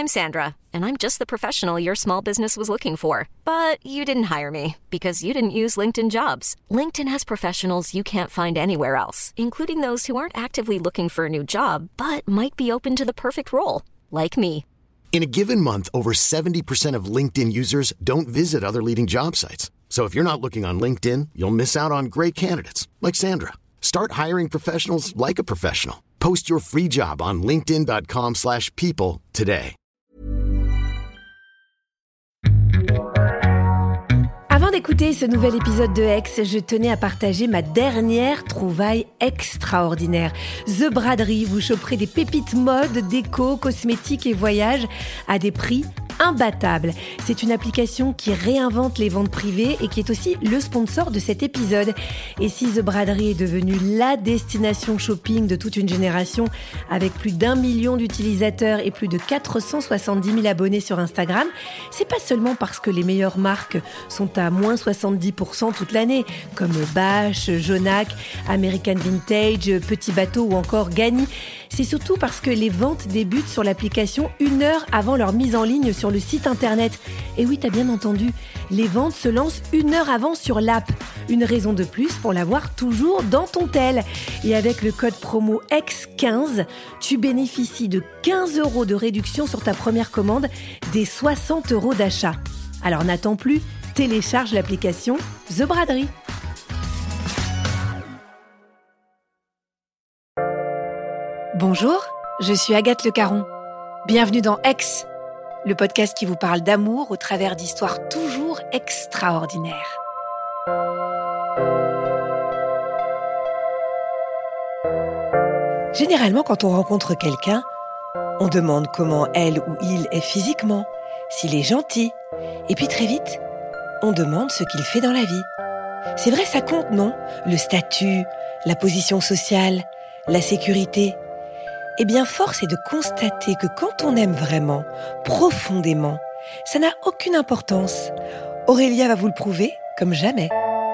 I'm Sandra, and I'm just the professional your small business was looking for. But you didn't hire me because you didn't use LinkedIn Jobs. LinkedIn has professionals you can't find anywhere else, including those who aren't actively looking for a new job, but might be open to the perfect role, like me. In a given month, over 70% of LinkedIn users don't visit other leading job sites. So if you're not looking on LinkedIn, you'll miss out on great candidates like Sandra. Start hiring professionals like a professional. Post your free job on linkedin.com/people today. Avant d'écouter ce nouvel épisode de Ex, je tenais à partager ma dernière trouvaille extraordinaire. The Braderie, vous choperez des pépites mode, déco, cosmétiques et voyages à des prix imbattables. C'est une application qui réinvente les ventes privées et qui est aussi le sponsor de cet épisode. Et si The Braderie est devenue la destination shopping de toute une génération, avec plus d'1 million d'utilisateurs et plus de 470 000 abonnés sur Instagram, c'est pas seulement parce que les meilleures marques sont à moins 70% toute l'année, comme Bache, Jonac, American Vintage, Petit Bateau ou encore Gagny. C'est surtout parce que les ventes débutent sur l'application 1 heure avant leur mise en ligne sur le site internet. Et oui, t'as bien entendu, les ventes se lancent 1 heure avant sur l'app. Une raison de plus pour l'avoir toujours dans ton tel. Et avec le code promo EX15, tu bénéficies de 15 € de réduction sur ta première commande, des 60 € d'achat. Alors n'attends plus, télécharge l'application The Braderie. Bonjour, je suis Agathe Le Caron. Bienvenue dans Ex, le podcast qui vous parle d'amour au travers d'histoires toujours extraordinaires. Généralement, quand on rencontre quelqu'un, on demande comment elle ou il est physiquement, s'il est gentil, et puis très vite, on demande ce qu'il fait dans la vie. C'est vrai, ça compte, non ? Le statut, la position sociale, la sécurité. Eh bien, force est de constater que quand on aime vraiment, profondément, ça n'a aucune importance. Aurélia va vous le prouver comme jamais.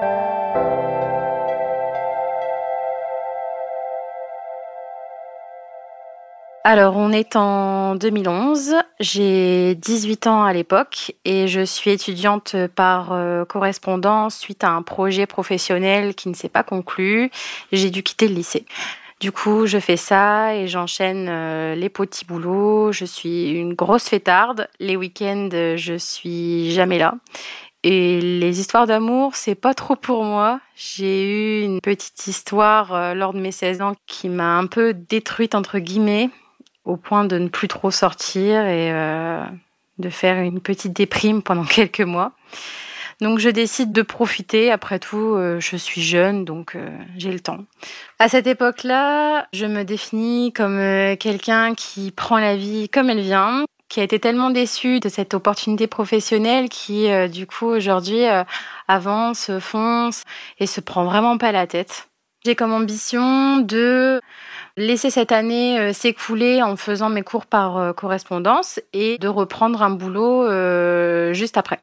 Alors, on est en 2011, j'ai 18 ans à l'époque et je suis étudiante par correspondance suite à un projet professionnel qui ne s'est pas conclu. J'ai dû quitter le lycée. Du coup, je fais ça et j'enchaîne les petits boulots. Je suis une grosse fêtarde. Les week-ends, je suis jamais là. Et les histoires d'amour, c'est pas trop pour moi. J'ai eu une petite histoire lors de mes 16 ans qui m'a un peu détruite, entre guillemets, au point de ne plus trop sortir et de faire une petite déprime pendant quelques mois. Donc je décide de profiter, après tout, je suis jeune, donc j'ai le temps. À cette époque-là, je me définis comme quelqu'un qui prend la vie comme elle vient, qui a été tellement déçue de cette opportunité professionnelle qui, du coup, aujourd'hui, avance, fonce et se prend vraiment pas la tête. J'ai comme ambition de laisser cette année s'écouler en faisant mes cours par correspondance et de reprendre un boulot juste après.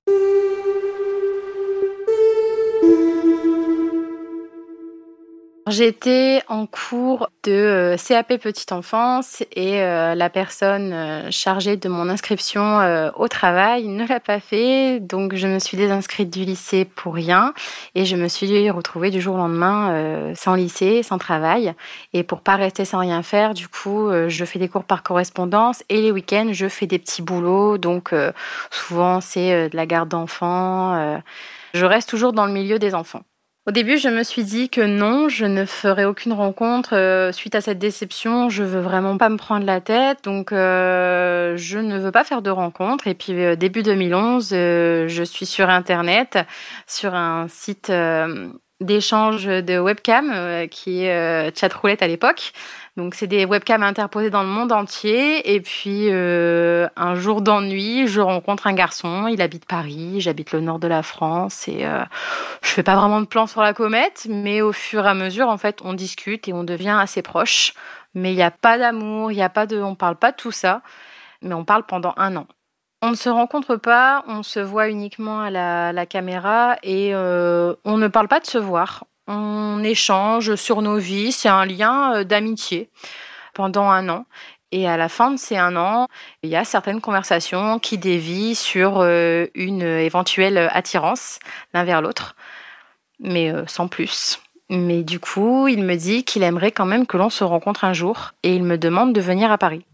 J'étais en cours de CAP petite enfance et la personne chargée de mon inscription au travail ne l'a pas fait. Donc je me suis désinscrite du lycée pour rien et je me suis retrouvée du jour au lendemain sans lycée, sans travail. Et pour pas rester sans rien faire, du coup, je fais des cours par correspondance et les week-ends, je fais des petits boulots. Donc souvent, c'est de la garde d'enfants. Je reste toujours dans le milieu des enfants. Au début, je me suis dit que non, je ne ferai aucune rencontre suite à cette déception. Je veux vraiment pas me prendre la tête, donc je ne veux pas faire de rencontre. Et puis début 2011, je suis sur Internet, sur un site d'échange de webcam qui est Chatroulette à l'époque. Donc c'est des webcams interposées dans le monde entier. Et puis un jour d'ennui, je rencontre un garçon. Il habite Paris, j'habite le nord de la France et je fais pas vraiment de plan sur la comète, mais au fur et à mesure, en fait, on discute et on devient assez proches. Mais il y a pas d'amour, on parle pas de tout ça, mais on parle pendant 1 an. On ne se rencontre pas, on se voit uniquement à la caméra et on ne parle pas de se voir. On échange sur nos vies, c'est un lien d'amitié pendant 1 an. Et à la fin de ces 1 an, il y a certaines conversations qui dévient sur une éventuelle attirance l'un vers l'autre, mais sans plus. Mais du coup, il me dit qu'il aimerait quand même que l'on se rencontre un jour et il me demande de venir à Paris.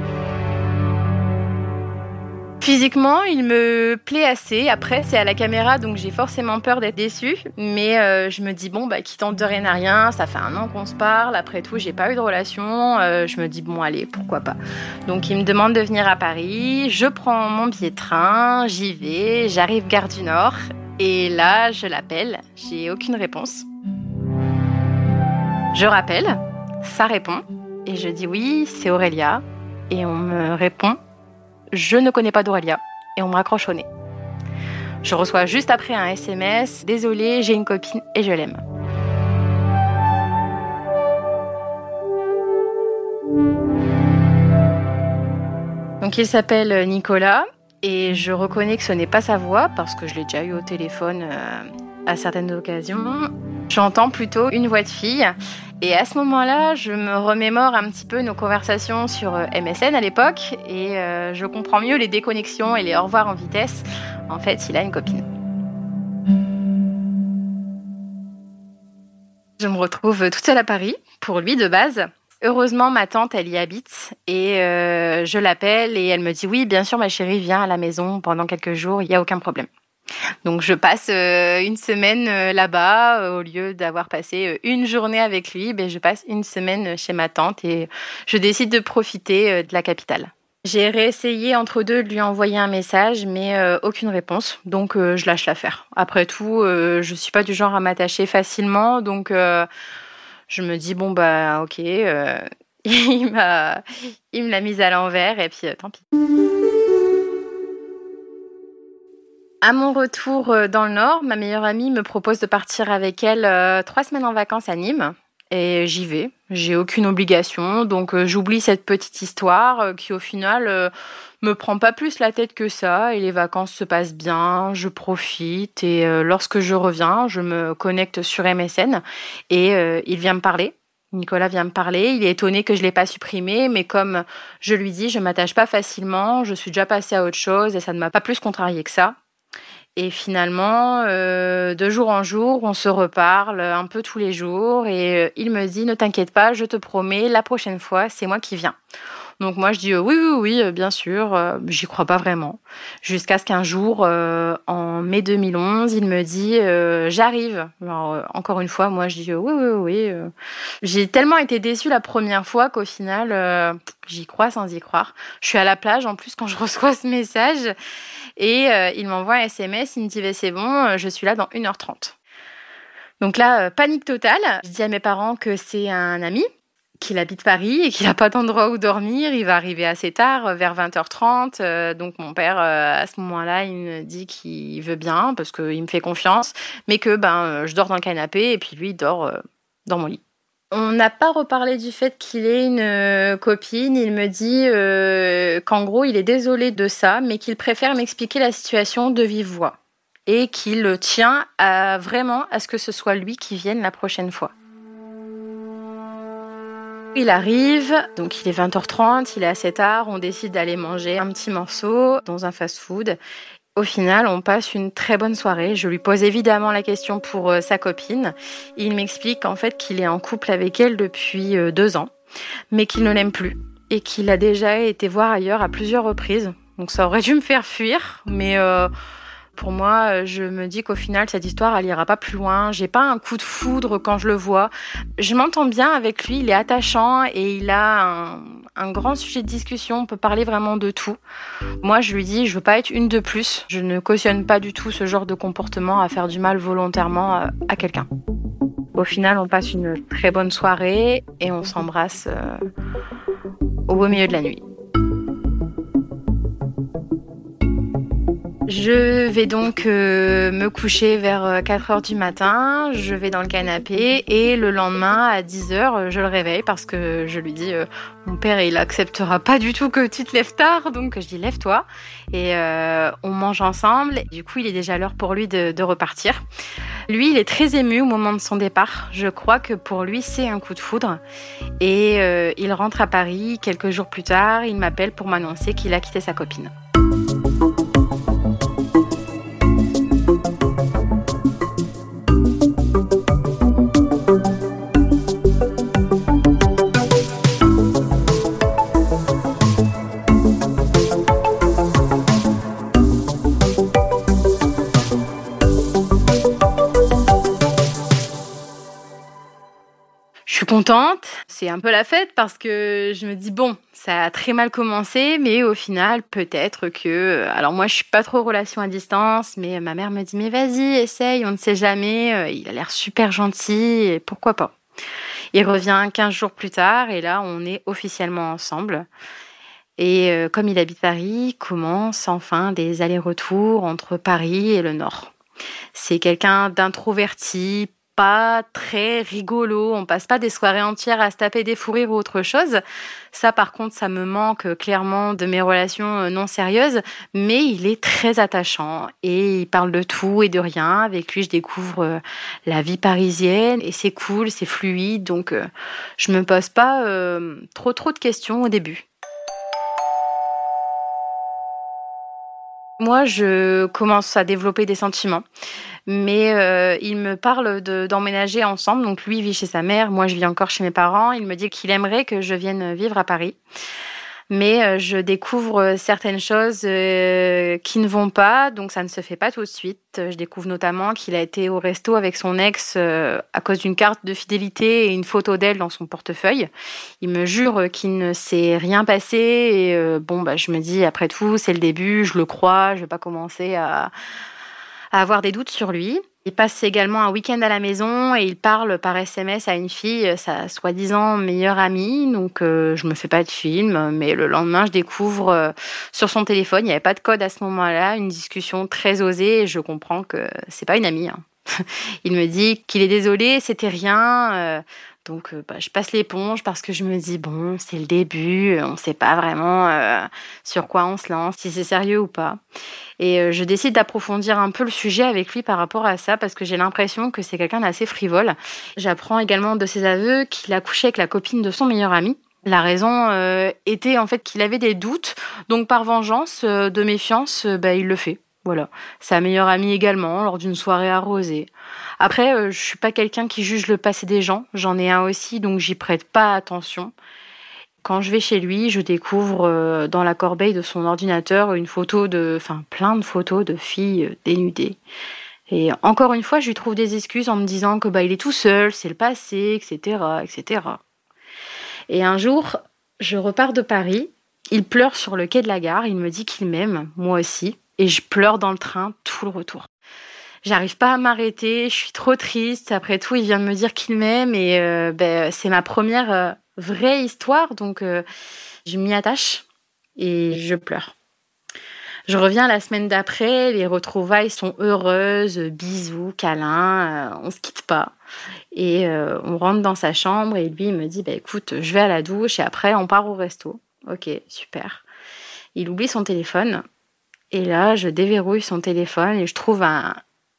Physiquement, il me plaît assez. Après, c'est à la caméra, donc j'ai forcément peur d'être déçue. Mais je me dis, qui tente de rien à rien, ça fait 1 an qu'on se parle. Après tout, j'ai pas eu de relation. Je me dis, allez, pourquoi pas. Donc, il me demande de venir à Paris. Je prends mon billet de train, j'y vais, j'arrive gare du Nord. Et là, je l'appelle. J'ai aucune réponse. Je rappelle, ça répond. Et je dis, oui, c'est Aurélia. Et on me répond, je ne connais pas d'Aurélia, et on me raccroche au nez. Je reçois juste après un SMS, désolée, j'ai une copine et je l'aime. Donc il s'appelle Nicolas, et je reconnais que ce n'est pas sa voix, parce que je l'ai déjà eu au téléphone à certaines occasions. J'entends plutôt une voix de fille. Et à ce moment-là, je me remémore un petit peu nos conversations sur MSN à l'époque et je comprends mieux les déconnexions et les au revoir en vitesse. En fait, il a une copine. Je me retrouve toute seule à Paris, pour lui de base. Heureusement, ma tante, elle y habite et je l'appelle et elle me dit « Oui, bien sûr, ma chérie, viens à la maison pendant quelques jours, il n'y a aucun problème ». Donc je passe 1 semaine là-bas, au lieu d'avoir passé 1 journée avec lui, je passe 1 semaine chez ma tante et je décide de profiter de la capitale. J'ai réessayé entre deux de lui envoyer un message, mais aucune réponse, donc je lâche l'affaire. Après tout, je suis pas du genre à m'attacher facilement, donc je me dis ok, il me l'a mise à l'envers et puis tant pis. À mon retour dans le Nord, ma meilleure amie me propose de partir avec elle 3 semaines en vacances à Nîmes. Et j'y vais. J'ai aucune obligation, donc j'oublie cette petite histoire qui au final me prend pas plus la tête que ça. Et les vacances se passent bien, je profite. Et lorsque je reviens, je me connecte sur MSN et il vient me parler. Nicolas vient me parler, il est étonné que je ne l'ai pas supprimé, mais comme je lui dis, je ne m'attache pas facilement, je suis déjà passée à autre chose et ça ne m'a pas plus contrariée que ça. Et finalement, de jour en jour, on se reparle un peu tous les jours et il me dit « Ne t'inquiète pas, je te promets, la prochaine fois, c'est moi qui viens ». Donc moi, je dis « Oui, bien sûr ». J'y crois pas vraiment. Jusqu'à ce qu'un jour, en mai 2011, il me dit « J'arrive ». Alors, encore une fois, moi, je dis « Oui ». J'ai tellement été déçue la première fois qu'au final, j'y crois sans y croire. Je suis à la plage, en plus, quand je reçois ce message. Et il m'envoie un SMS, il me dit « C'est bon, je suis là dans 1h30 ». Donc là, panique totale. Je dis à mes parents que c'est un ami, qu'il habite Paris et qu'il n'a pas d'endroit où dormir. Il va arriver assez tard, vers 20h30. Donc mon père, à ce moment-là, il me dit qu'il veut bien parce qu'il me fait confiance, mais que je dors dans le canapé et puis lui, il dort dans mon lit. On n'a pas reparlé du fait qu'il ait une copine. Il me dit qu'en gros, il est désolé de ça, mais qu'il préfère m'expliquer la situation de vive voix et qu'il tient vraiment à ce que ce soit lui qui vienne la prochaine fois. Il arrive, donc il est 20h30, il est assez tard, on décide d'aller manger un petit morceau dans un fast-food. Au final, on passe une très bonne soirée. Je lui pose évidemment la question pour sa copine. Il m'explique en fait qu'il est en couple avec elle depuis 2 ans, mais qu'il ne l'aime plus et qu'il a déjà été voir ailleurs à plusieurs reprises. Donc ça aurait dû me faire fuir, mais pour moi, je me dis qu'au final, cette histoire, elle ira pas plus loin. J'ai pas un coup de foudre quand je le vois. Je m'entends bien avec lui, il est attachant et il a un grand sujet de discussion. On peut parler vraiment de tout. Moi, je lui dis, je veux pas être une de plus. Je ne cautionne pas du tout ce genre de comportement à faire du mal volontairement à quelqu'un. Au final, on passe une très bonne soirée et on s'embrasse au beau milieu de la nuit. Je vais donc me coucher vers 4h du matin, je vais dans le canapé et le lendemain à 10h, je le réveille parce que je lui dis mon père il acceptera pas du tout que tu te lèves tard, donc je dis lève-toi et on mange ensemble. Du coup il est déjà l'heure pour lui de repartir. Lui il est très ému au moment de son départ, je crois que pour lui c'est un coup de foudre et il rentre à Paris quelques jours plus tard, il m'appelle pour m'annoncer qu'il a quitté sa copine. Je suis contente, c'est un peu la fête parce que je me dis bon, ça a très mal commencé, mais au final peut-être que... Alors moi je suis pas trop relation à distance, mais ma mère me dit mais vas-y, essaye, on ne sait jamais, il a l'air super gentil, et pourquoi pas. Il revient 15 jours plus tard et là on est officiellement ensemble. Et comme il habite Paris, commencent enfin des allers-retours entre Paris et le Nord. C'est quelqu'un d'introverti, pas très rigolo, on passe pas des soirées entières à se taper des fous rires ou autre chose. Ça par contre, ça me manque clairement de mes relations non sérieuses, mais il est très attachant et il parle de tout et de rien. Avec lui, je découvre la vie parisienne et c'est cool, c'est fluide, donc je me pose pas trop de questions au début. Moi, je commence à développer des sentiments, mais il me parle d'emménager ensemble. Donc lui, il vit chez sa mère, moi, je vis encore chez mes parents. Il me dit qu'il aimerait que je vienne vivre à Paris. Mais je découvre certaines choses qui ne vont pas, donc ça ne se fait pas tout de suite. Je découvre notamment qu'il a été au resto avec son ex à cause d'une carte de fidélité et une photo d'elle dans son portefeuille. Il me jure qu'il ne s'est rien passé et je me dis après tout, c'est le début, je le crois, je vais pas commencer à avoir des doutes sur lui. Il passe également un week-end à la maison et il parle par SMS à une fille, sa soi-disant meilleure amie. Donc, je me fais pas de film, mais le lendemain, je découvre sur son téléphone, il n'y avait pas de code à ce moment-là, une discussion très osée et je comprends que c'est pas une amie. Il me dit qu'il est désolé, c'était rien. Donc, je passe l'éponge parce que je me dis, bon, c'est le début, on ne sait pas vraiment sur quoi on se lance, si c'est sérieux ou pas. Et je décide d'approfondir un peu le sujet avec lui par rapport à ça parce que j'ai l'impression que c'est quelqu'un d'assez frivole. J'apprends également de ses aveux qu'il a couché avec la copine de son meilleur ami. La raison était en fait qu'il avait des doutes, donc par vengeance, de méfiance, il le fait. Voilà. Sa meilleure amie également, lors d'une soirée arrosée. Après, je suis pas quelqu'un qui juge le passé des gens. J'en ai un aussi, donc j'y prête pas attention. Quand je vais chez lui, je découvre dans la corbeille de son ordinateur plein de photos de filles dénudées. Et encore une fois, je lui trouve des excuses en me disant que il est tout seul, c'est le passé, etc., etc. Et un jour, je repars de Paris. Il pleure sur le quai de la gare. Il me dit qu'il m'aime, moi aussi. Et je pleure dans le train tout le retour. J'arrive pas à m'arrêter, je suis trop triste. Après tout, il vient de me dire qu'il m'aime et c'est ma première vraie histoire. Donc, je m'y attache et je pleure. Je reviens la semaine d'après, les retrouvailles sont heureuses, bisous, câlins, on se quitte pas. Et on rentre dans sa chambre et lui, il me dit, écoute, je vais à la douche et après, on part au resto. Ok, super. Il oublie son téléphone. Et là, je déverrouille son téléphone et je trouve un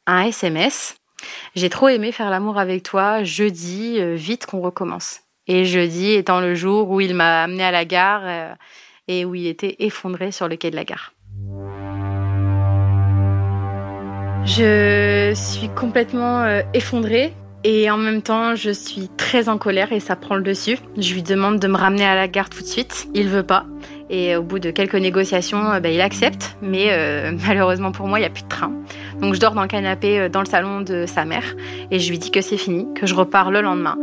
SMS. J'ai trop aimé faire l'amour avec toi. Jeudi, vite qu'on recommence. Et jeudi étant le jour où il m'a amenée à la gare et où il était effondré sur le quai de la gare. Je suis complètement effondrée. Et en même temps, je suis très en colère et ça prend le dessus. Je lui demande de me ramener à la gare tout de suite. Il veut pas. Et au bout de quelques négociations, il accepte. Mais malheureusement pour moi, il n'y a plus de train. Donc je dors dans le canapé dans le salon de sa mère. Et je lui dis que c'est fini, que je repars le lendemain.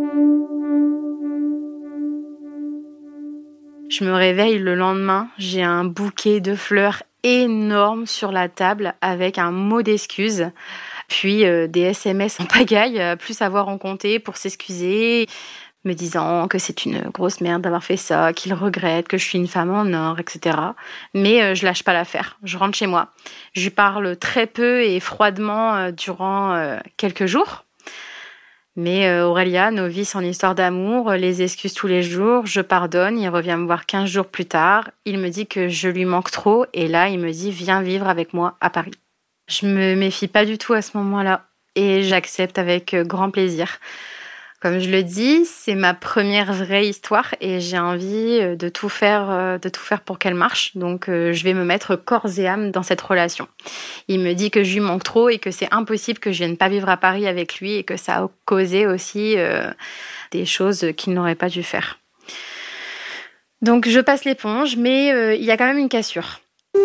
Je me réveille le lendemain. J'ai un bouquet de fleurs énorme sur la table avec un mot d'excuse. Puis des SMS en pagaille, plus savoir en compter pour s'excuser. me disant que c'est une grosse merde d'avoir fait ça, qu'il regrette, que je suis une femme en or, etc. Mais je lâche pas l'affaire. Je rentre chez moi. Je lui parle très peu et froidement durant quelques jours. Mais Aurélia, novice en histoire d'amour, les excuses tous les jours, je pardonne, il revient me voir 15 jours plus tard, il me dit que je lui manque trop et là, il me dit « Viens vivre avec moi à Paris ». Je me méfie pas du tout à ce moment-là et j'accepte avec grand plaisir. Comme je le dis, c'est ma première vraie histoire et j'ai envie de tout faire pour qu'elle marche. Donc, je vais me mettre corps et âme dans cette relation. Il me dit que je lui manque trop et que c'est impossible que je vienne pas vivre à Paris avec lui et que ça a causé aussi des choses qu'il n'aurait pas dû faire. Donc, je passe l'éponge, mais il y a quand même une cassure.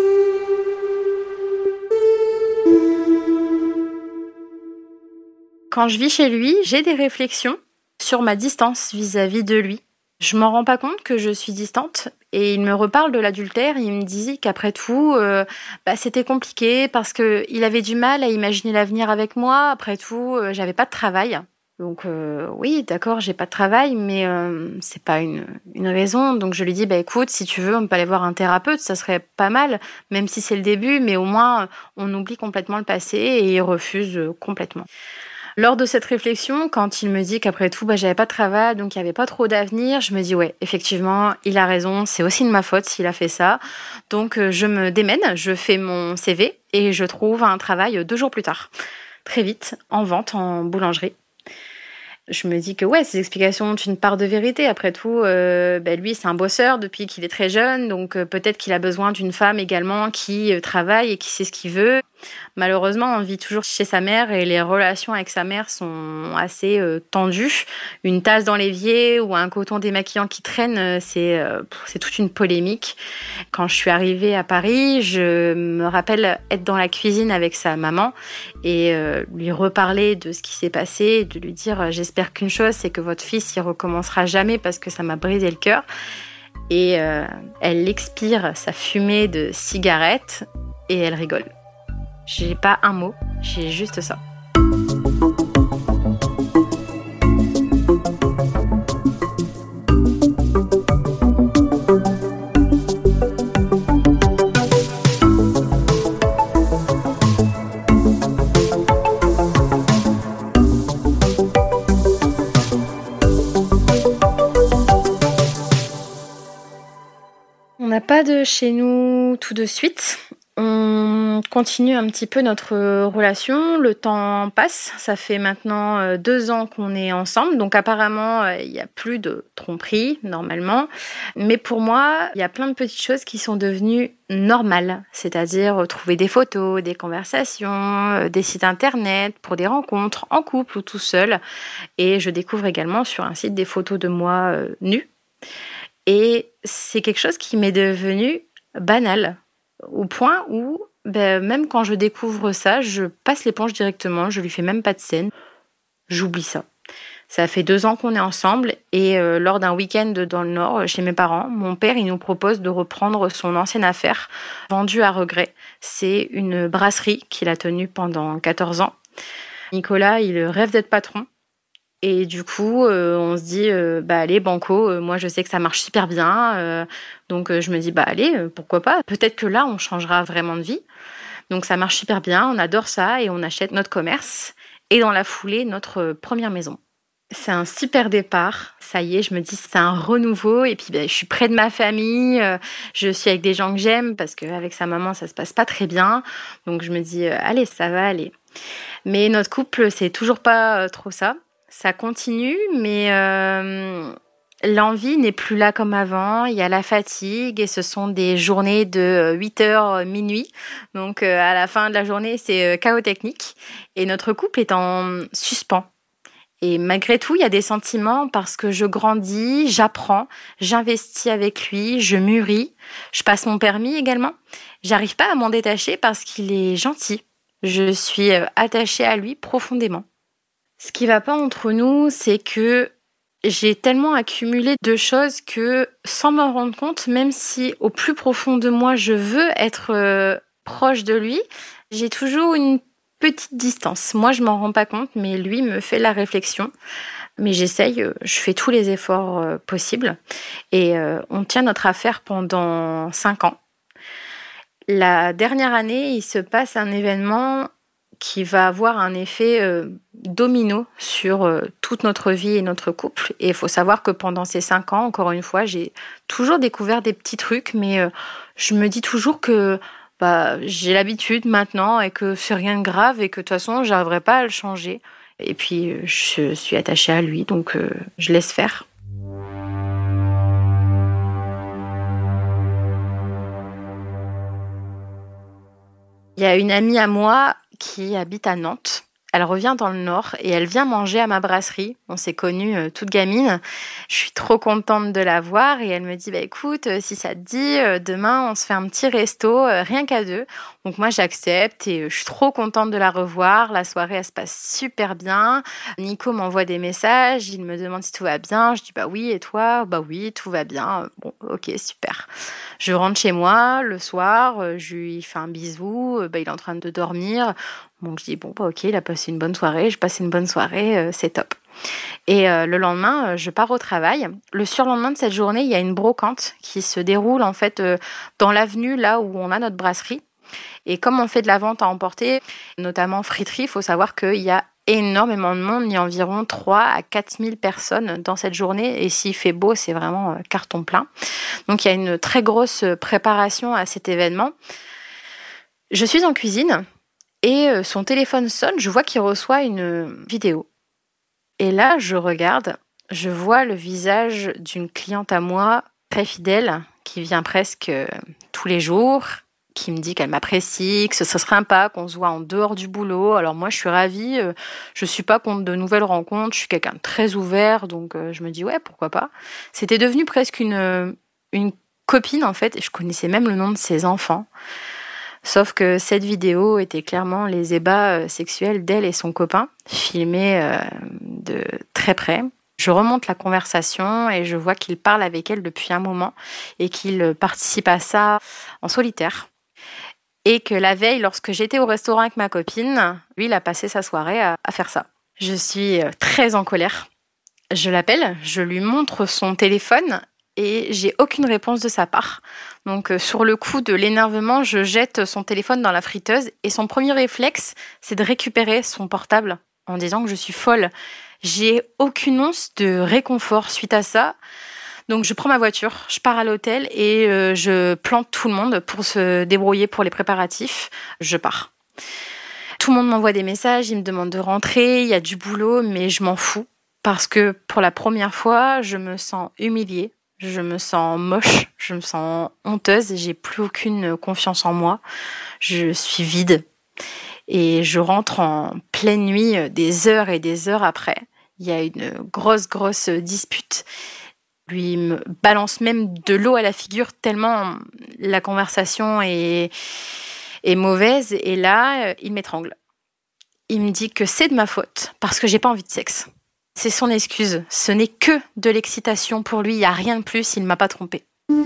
Quand je vis chez lui, j'ai des réflexions sur ma distance vis-à-vis de lui. Je m'en rends pas compte que je suis distante et il me reparle de l'adultère. Il me dit qu'après tout, c'était compliqué parce qu'il avait du mal à imaginer l'avenir avec moi. Après tout, j'avais pas de travail. Donc oui, d'accord, j'ai pas de travail, mais c'est pas une raison. Donc je lui dis, écoute, si tu veux, on peut aller voir un thérapeute, ça serait pas mal, même si c'est le début, mais au moins on oublie complètement le passé et il refuse complètement. Lors de cette réflexion, quand il me dit qu'après tout, j'avais pas de travail, donc il y avait pas trop d'avenir, je me dis ouais, effectivement, il a raison, c'est aussi de ma faute s'il a fait ça. Donc je me démène, je fais mon CV et je trouve un travail 2 jours plus tard. Très vite, en vente, en boulangerie. Je me dis que ces explications ont une part de vérité. Après tout, lui, c'est un bosseur depuis qu'il est très jeune, donc peut-être qu'il a besoin d'une femme également qui travaille et qui sait ce qu'il veut. Malheureusement, on vit toujours chez sa mère et les relations avec sa mère sont assez tendues. Une tasse dans l'évier ou un coton démaquillant qui traîne, c'est toute une polémique. Quand je suis arrivée à Paris, je me rappelle être dans la cuisine avec sa maman et lui reparler de ce qui s'est passé et de lui dire « J'espère qu'une chose, c'est que votre fils, il recommencera jamais parce que ça m'a brisé le cœur. » Et elle expire sa fumée de cigarette et elle rigole. J'ai pas un mot, j'ai juste ça. On n'a pas de chez nous tout de suite. On continue un petit peu notre relation, le temps passe, ça fait maintenant 2 ans qu'on est ensemble, donc apparemment il n'y a plus de tromperie normalement, mais pour moi il y a plein de petites choses qui sont devenues normales, c'est-à-dire trouver des photos, des conversations, des sites internet pour des rencontres en couple ou tout seul, et je découvre également sur un site des photos de moi nue, et c'est quelque chose qui m'est devenu banal. Au point où, même quand je découvre ça, je passe l'éponge directement, je lui fais même pas de scène. J'oublie ça. Ça fait 2 ans qu'on est ensemble et lors d'un week-end dans le Nord, chez mes parents, mon père, il nous propose de reprendre son ancienne affaire, vendue à regret. C'est une brasserie qu'il a tenue pendant 14 ans. Nicolas, il rêve d'être patron. Et du coup, on se dit, allez, banco, moi je sais que ça marche super bien. Donc je me dis, allez, pourquoi pas. Peut-être que là, on changera vraiment de vie. Donc ça marche super bien, on adore ça et on achète notre commerce. Et dans la foulée, notre première maison. C'est un super départ. Ça y est, je me dis, c'est un renouveau. Et puis, je suis près de ma famille. Je suis avec des gens que j'aime parce qu'avec sa maman, ça se passe pas très bien. Donc je me dis, allez, ça va aller. Mais notre couple, c'est toujours pas trop ça. Ça continue, mais l'envie n'est plus là comme avant. Il y a la fatigue et ce sont des journées de 8h minuit. Donc, à la fin de la journée, c'est chaos technique. Et notre couple est en suspens. Et malgré tout, il y a des sentiments parce que je grandis, j'apprends, j'investis avec lui, je mûris. Je passe mon permis également. J'arrive pas à m'en détacher parce qu'il est gentil. Je suis attachée à lui profondément. Ce qui va pas entre nous, c'est que j'ai tellement accumulé de choses que, sans m'en rendre compte, même si au plus profond de moi, je veux être proche de lui, j'ai toujours une petite distance. Moi, je m'en rends pas compte, mais lui me fait la réflexion. Mais j'essaye, je fais tous les efforts possibles. Et on tient notre affaire pendant 5 ans. La dernière année, il se passe un événement qui va avoir un effet domino sur toute notre vie et notre couple. Et il faut savoir que pendant ces 5 ans, encore une fois, j'ai toujours découvert des petits trucs, mais je me dis toujours que j'ai l'habitude maintenant et que c'est rien de grave et que de toute façon, je n'arriverai pas à le changer. Et puis, je suis attachée à lui, donc je laisse faire. Il y a une amie à moi qui habite à Nantes. Elle revient dans le Nord et elle vient manger à ma brasserie. On s'est connues toute gamine. Je suis trop contente de la voir et elle me dit écoute, si ça te dit, demain on se fait un petit resto, rien qu'à 2. Donc moi j'accepte et je suis trop contente de la revoir. La soirée elle se passe super bien. Nico m'envoie des messages, il me demande si tout va bien. Je dis oui, et toi? Oui, tout va bien. Bon, ok, super. Je rentre chez moi le soir, je lui fais un bisou, il est en train de dormir. Donc je dis ok, il a passé une bonne soirée, je passe une bonne soirée, c'est top. Et le lendemain, je pars au travail. Le surlendemain de cette journée, il y a une brocante qui se déroule en fait dans l'avenue là où on a notre brasserie. Et comme on fait de la vente à emporter, notamment friterie, il faut savoir qu'il y a énormément de monde, il y a environ 3 à 4 000 personnes dans cette journée. Et s'il fait beau, c'est vraiment carton plein. Donc il y a une très grosse préparation à cet événement. Je suis en cuisine. Et son téléphone sonne, je vois qu'il reçoit une vidéo. Et là, je regarde, je vois le visage d'une cliente à moi, très fidèle, qui vient presque tous les jours, qui me dit qu'elle m'apprécie, que ce serait sympa, qu'on se voit en dehors du boulot. Alors moi, je suis ravie, je suis pas contre de nouvelles rencontres, je suis quelqu'un de très ouvert, donc je me dis ouais, pourquoi pas. C'était devenu presque une copine en fait, et je connaissais même le nom de ses enfants. Sauf que cette vidéo était clairement les ébats sexuels d'elle et son copain, filmés de très près. Je remonte la conversation et je vois qu'il parle avec elle depuis un moment et qu'il participe à ça en solitaire. Et que la veille, lorsque j'étais au restaurant avec ma copine, lui, il a passé sa soirée à faire ça. Je suis très en colère. Je l'appelle, je lui montre son téléphone et j'ai aucune réponse de sa part. Donc sur le coup de l'énervement, je jette son téléphone dans la friteuse et son premier réflexe, c'est de récupérer son portable en disant que je suis folle. J'ai aucune once de réconfort suite à ça. Donc je prends ma voiture, je pars à l'hôtel et je plante tout le monde pour se débrouiller pour les préparatifs. Je pars. Tout le monde m'envoie des messages, ils me demandent de rentrer, il y a du boulot, mais je m'en fous. Parce que pour la première fois, je me sens humiliée. Je me sens moche, je me sens honteuse et j'ai plus aucune confiance en moi. Je suis vide et je rentre en pleine nuit des heures et des heures après. Il y a une grosse dispute. Lui me balance même de l'eau à la figure tellement la conversation est mauvaise et là, il m'étrangle. Il me dit que c'est de ma faute parce que j'ai pas envie de sexe. C'est son excuse. Ce n'est que de l'excitation pour lui. Il n'y a rien de plus. Il ne m'a pas trompée.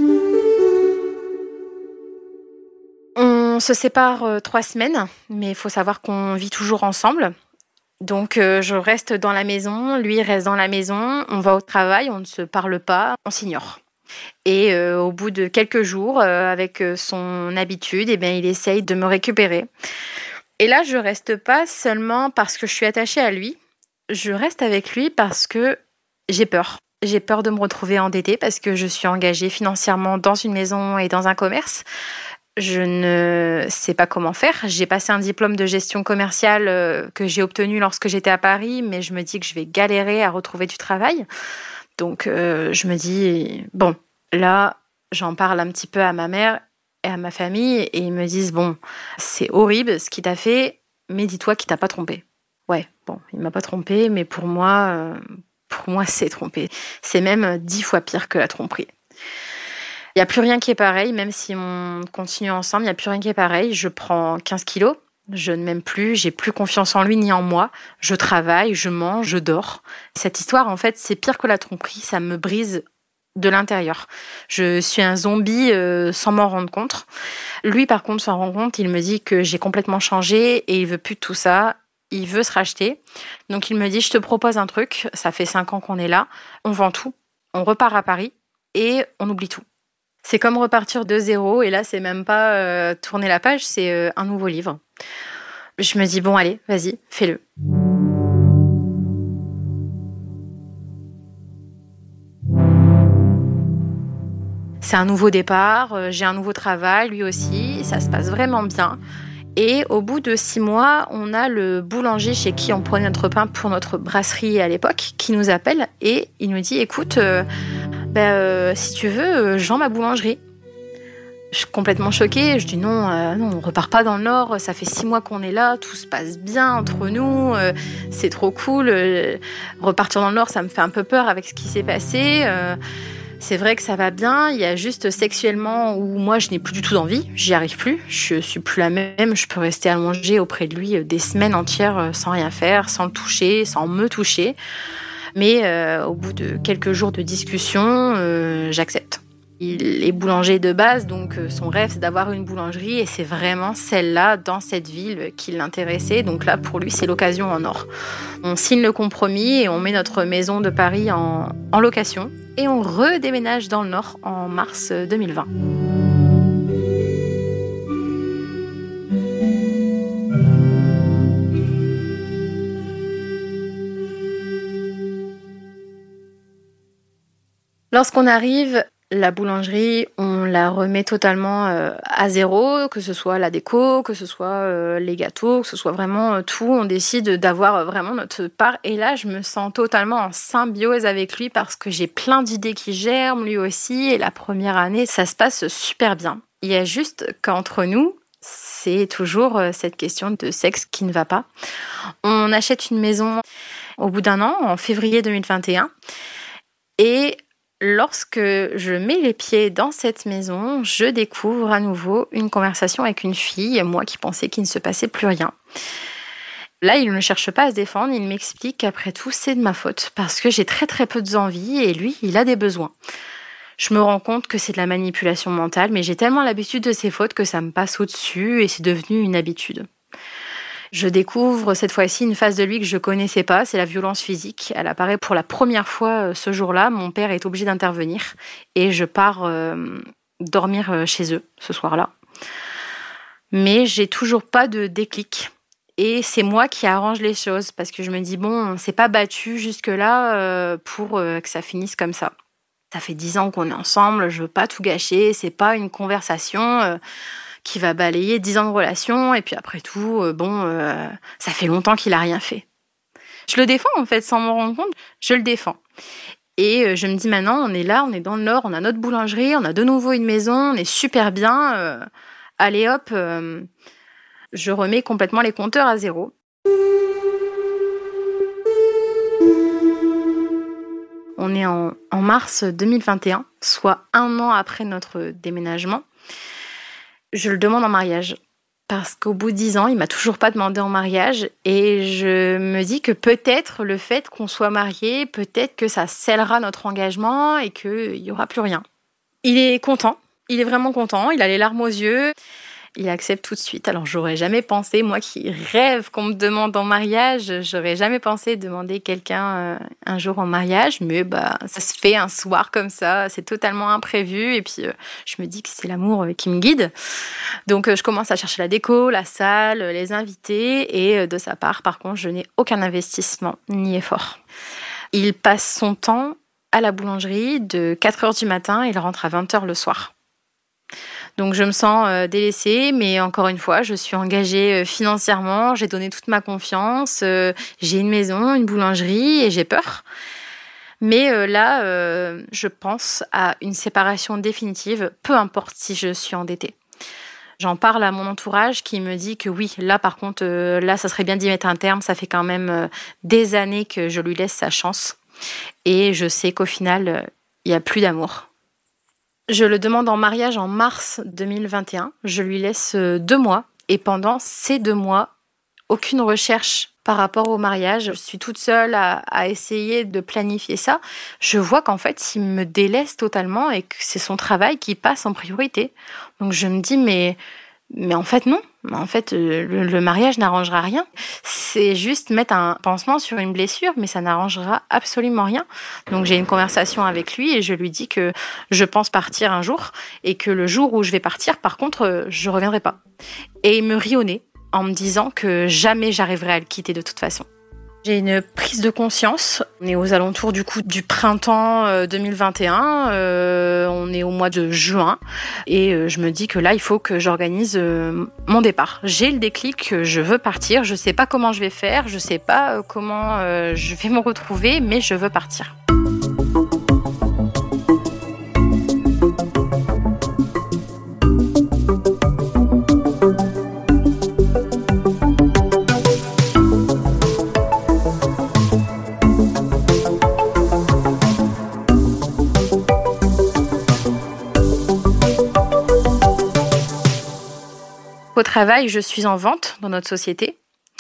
On se sépare 3 semaines, mais il faut savoir qu'on vit toujours ensemble. Donc, je reste dans la maison. Lui reste dans la maison. On va au travail. On ne se parle pas. On s'ignore. Et au bout de quelques jours, avec son habitude, il essaye de me récupérer. Et là, je reste pas seulement parce que je suis attachée à lui. Je reste avec lui parce que j'ai peur. J'ai peur de me retrouver endettée parce que je suis engagée financièrement dans une maison et dans un commerce. Je ne sais pas comment faire. J'ai passé un diplôme de gestion commerciale que j'ai obtenu lorsque j'étais à Paris, mais je me dis que je vais galérer à retrouver du travail. Donc, je me dis, bon, là, j'en parle un petit peu à ma mère et à ma famille et ils me disent, bon, c'est horrible ce qu'il t'a fait, mais dis-toi qu'il t'a pas trompé. Ouais, bon, il m'a pas trompée, mais pour moi, c'est trompé. C'est même 10 fois pire que la tromperie. Il n'y a plus rien qui est pareil, même si on continue ensemble, il n'y a plus rien qui est pareil. Je prends 15 kilos, je ne m'aime plus, j'ai plus confiance en lui ni en moi. Je travaille, je mange, je dors. Cette histoire, en fait, c'est pire que la tromperie, ça me brise de l'intérieur. Je suis un zombie sans m'en rendre compte. Lui, par contre, s'en rend compte, il me dit que j'ai complètement changé et il veut plus de tout ça. il veut se racheter. Donc il me dit, je te propose un truc, ça fait 5 ans qu'on est là, on vend tout, on repart à Paris et on oublie tout. C'est comme repartir de zéro, et là, c'est même pas tourner la page, c'est un nouveau livre. Je me dis, bon, allez, vas-y, fais-le. C'est un nouveau départ, j'ai un nouveau travail, lui aussi, ça se passe vraiment bien. Et au bout de 6 mois, on a le boulanger chez qui on prenait notre pain pour notre brasserie à l'époque, qui nous appelle et il nous dit, écoute, si tu veux, je vends ma boulangerie. Je suis complètement choquée, je dis non, on repart pas dans le Nord, ça fait 6 mois qu'on est là, tout se passe bien entre nous, c'est trop cool. Repartir dans le Nord, ça me fait un peu peur avec ce qui s'est passé. C'est vrai que ça va bien, il y a juste sexuellement où moi je n'ai plus du tout d'envie, j'y arrive plus, je suis plus la même, je peux rester allongée auprès de lui des semaines entières sans rien faire, sans le toucher, sans me toucher. Mais au bout de quelques jours de discussion, j'accepte. Il est boulanger de base, donc son rêve c'est d'avoir une boulangerie et c'est vraiment celle-là dans cette ville qui l'intéressait. Donc là pour lui c'est l'occasion en or. On signe le compromis et on met notre maison de Paris en location et on redéménage dans le Nord en mars 2020. Lorsqu'on arrive, la boulangerie, on la remet totalement à zéro, que ce soit la déco, que ce soit les gâteaux, que ce soit vraiment tout. On décide d'avoir vraiment notre part. Et là, je me sens totalement en symbiose avec lui parce que j'ai plein d'idées qui germent, lui aussi. Et la première année, ça se passe super bien. Il y a juste qu'entre nous, c'est toujours cette question de sexe qui ne va pas. On achète une maison au bout d'1 an, en février 2021. Et lorsque je mets les pieds dans cette maison, je découvre à nouveau une conversation avec une fille, moi qui pensais qu'il ne se passait plus rien. Là, il ne cherche pas à se défendre, il m'explique qu'après tout, c'est de ma faute, parce que j'ai très très peu d'envie et lui, il a des besoins. Je me rends compte que c'est de la manipulation mentale, mais j'ai tellement l'habitude de ces fautes que ça me passe au-dessus et c'est devenu une habitude. Je découvre cette fois-ci une phase de lui que je ne connaissais pas, c'est la violence physique. Elle apparaît pour la première fois ce jour-là. Mon père est obligé d'intervenir et je pars dormir chez eux ce soir-là. Mais j'ai toujours pas de déclic. Et c'est moi qui arrange les choses parce que je me dis, bon, on s'est pas battu jusque-là pour que ça finisse comme ça. Ça fait 10 ans qu'on est ensemble, je veux pas tout gâcher, c'est pas une conversation qui va balayer 10 ans de relation, et puis après tout, ça fait longtemps qu'il a rien fait. Je le défends en fait, sans m'en rendre compte, je le défends. Et je me dis maintenant, on est là, on est dans le Nord, on a notre boulangerie, on a de nouveau une maison, on est super bien, allez hop, je remets complètement les compteurs à zéro. On est en mars 2021, soit 1 an après notre déménagement. Je le demande en mariage. Parce qu'au bout de 10 ans, il m'a toujours pas demandé en mariage. Et je me dis que peut-être le fait qu'on soit mariés, peut-être que ça scellera notre engagement et qu'il n'y aura plus rien. Il est content. Il est vraiment content. Il a les larmes aux yeux. Il accepte tout de suite. Alors, j'aurais jamais pensé, moi qui rêve qu'on me demande en mariage, j'aurais jamais pensé demander quelqu'un un jour en mariage, mais ça se fait un soir comme ça, c'est totalement imprévu, et puis je me dis que c'est l'amour qui me guide. Donc, je commence à chercher la déco, la salle, les invités, et de sa part, par contre, je n'ai aucun investissement ni effort. Il passe son temps à la boulangerie de 4h du matin, et il rentre à 20h le soir. Donc je me sens délaissée, mais encore une fois, je suis engagée financièrement, j'ai donné toute ma confiance, j'ai une maison, une boulangerie et j'ai peur. Mais là, je pense à une séparation définitive, peu importe si je suis endettée. J'en parle à mon entourage qui me dit que oui, là par contre, là ça serait bien d'y mettre un terme, ça fait quand même des années que je lui laisse sa chance. Et je sais qu'au final, il n'y a plus d'amour. Je le demande en mariage en mars 2021. Je lui laisse 2 mois. Et pendant ces 2 mois, aucune recherche par rapport au mariage. Je suis toute seule à essayer de planifier ça. Je vois qu'en fait, il me délaisse totalement et que c'est son travail qui passe en priorité. Donc je me dis, mais Mais en fait, non. En fait, le mariage n'arrangera rien. C'est juste mettre un pansement sur une blessure, mais ça n'arrangera absolument rien. Donc, j'ai une conversation avec lui et je lui dis que je pense partir un jour et que le jour où je vais partir, par contre, je reviendrai pas. Et il me rit au nez en me disant que jamais j'arriverai à le quitter de toute façon. J'ai une prise de conscience. On est aux alentours du printemps 2021. On est au mois de juin. Et je me dis que là, il faut que j'organise mon départ. J'ai le déclic, je veux partir. Je sais pas comment je vais faire. Je sais pas comment je vais me retrouver, mais je veux partir. Au travail, je suis en vente dans notre société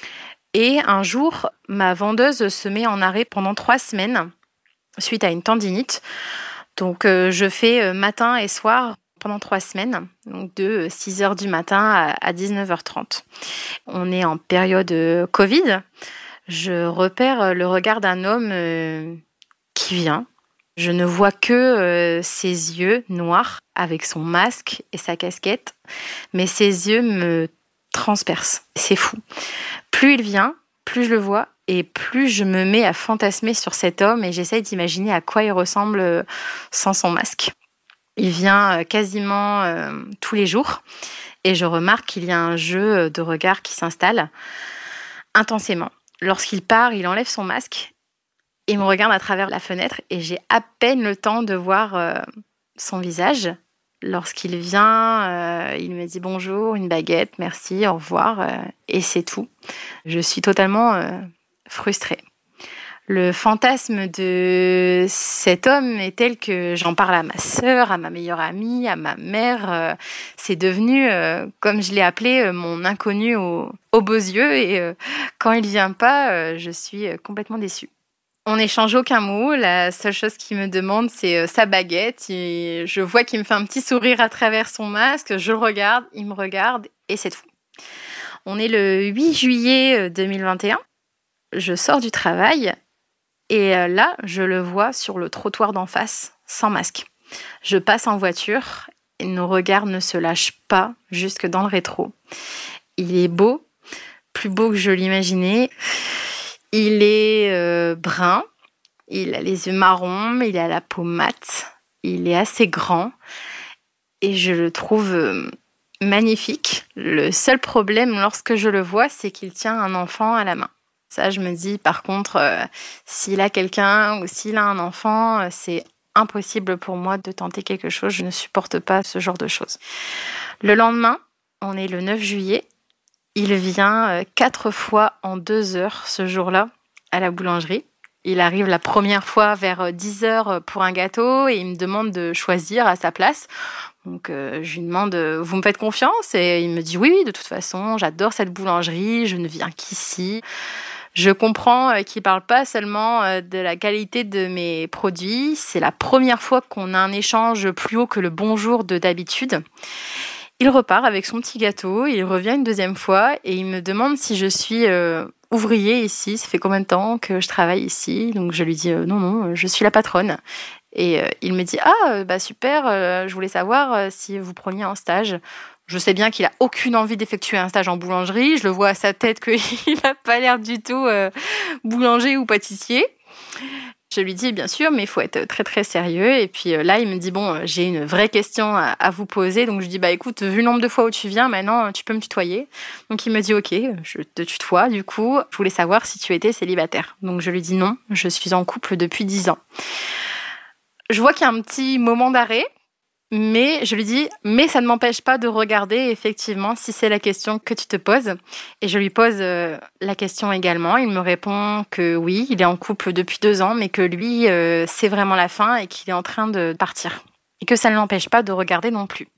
et un jour, ma vendeuse se met en arrêt pendant 3 semaines suite à une tendinite. Donc, je fais matin et soir pendant 3 semaines, donc de 6h du matin à 19h30. On est en période Covid. Je repère le regard d'un homme qui vient. Je ne vois que ses yeux noirs avec son masque et sa casquette, mais ses yeux me transpercent. C'est fou. Plus il vient, plus je le vois et plus je me mets à fantasmer sur cet homme et j'essaye d'imaginer à quoi il ressemble sans son masque. Il vient quasiment tous les jours et je remarque qu'il y a un jeu de regard qui s'installe intensément. Lorsqu'il part, il enlève son masque. Il me regarde à travers la fenêtre et j'ai à peine le temps de voir son visage. Lorsqu'il vient, il me dit bonjour, une baguette, merci, au revoir, et c'est tout. Je suis totalement frustrée. Le fantasme de cet homme est tel que j'en parle à ma sœur, à ma meilleure amie, à ma mère. C'est devenu, comme je l'ai appelé, mon inconnu aux beaux yeux. Et quand il vient pas, je suis complètement déçue. On n'échange aucun mot. La seule chose qu'il me demande, c'est sa baguette. Et je vois qu'il me fait un petit sourire à travers son masque. Je le regarde, il me regarde et c'est tout. On est le 8 juillet 2021. Je sors du travail et là, je le vois sur le trottoir d'en face, sans masque. Je passe en voiture et nos regards ne se lâchent pas jusque dans le rétro. Il est beau, plus beau que je l'imaginais. Il est brun, il a les yeux marrons, il a la peau mate, il est assez grand et je le trouve magnifique. Le seul problème lorsque je le vois, c'est qu'il tient un enfant à la main. Ça, je me dis, par contre, s'il a quelqu'un ou s'il a un enfant, c'est impossible pour moi de tenter quelque chose. Je ne supporte pas ce genre de choses. Le lendemain, on est le 9 juillet. Il vient 4 fois en 2 heures ce jour-là à la boulangerie. Il arrive la première fois vers 10h pour un gâteau et il me demande de choisir à sa place. Donc je lui demande, vous me faites confiance? Et il me dit oui, de toute façon, j'adore cette boulangerie, je ne viens qu'ici. Je comprends qu'il ne parle pas seulement de la qualité de mes produits. C'est la première fois qu'on a un échange plus haut que le bonjour de d'habitude. Il repart avec son petit gâteau, il revient une deuxième fois et il me demande si je suis ouvrier ici. Ça fait combien de temps que je travaille ici? Donc je lui dis non, je suis la patronne. Et il me dit super, je voulais savoir si vous preniez un stage. Je sais bien qu'il a aucune envie d'effectuer un stage en boulangerie. Je le vois à sa tête qu'il n'a pas l'air du tout boulanger ou pâtissier. Je lui dis bien sûr, mais il faut être très très sérieux. Et puis là, il me dit j'ai une vraie question à vous poser. Donc je dis écoute, vu le nombre de fois où tu viens, maintenant tu peux me tutoyer. Donc il me dit ok, je te tutoie. Du coup, je voulais savoir si tu étais célibataire. Donc je lui dis non, je suis en couple depuis 10 ans. Je vois qu'il y a un petit moment d'arrêt. Mais je lui dis, mais ça ne m'empêche pas de regarder effectivement si c'est la question que tu te poses. Et je lui pose la question également. Il me répond que oui, il est en couple depuis 2 ans, mais que lui, c'est vraiment la fin et qu'il est en train de partir. Et que ça ne l'empêche pas de regarder non plus.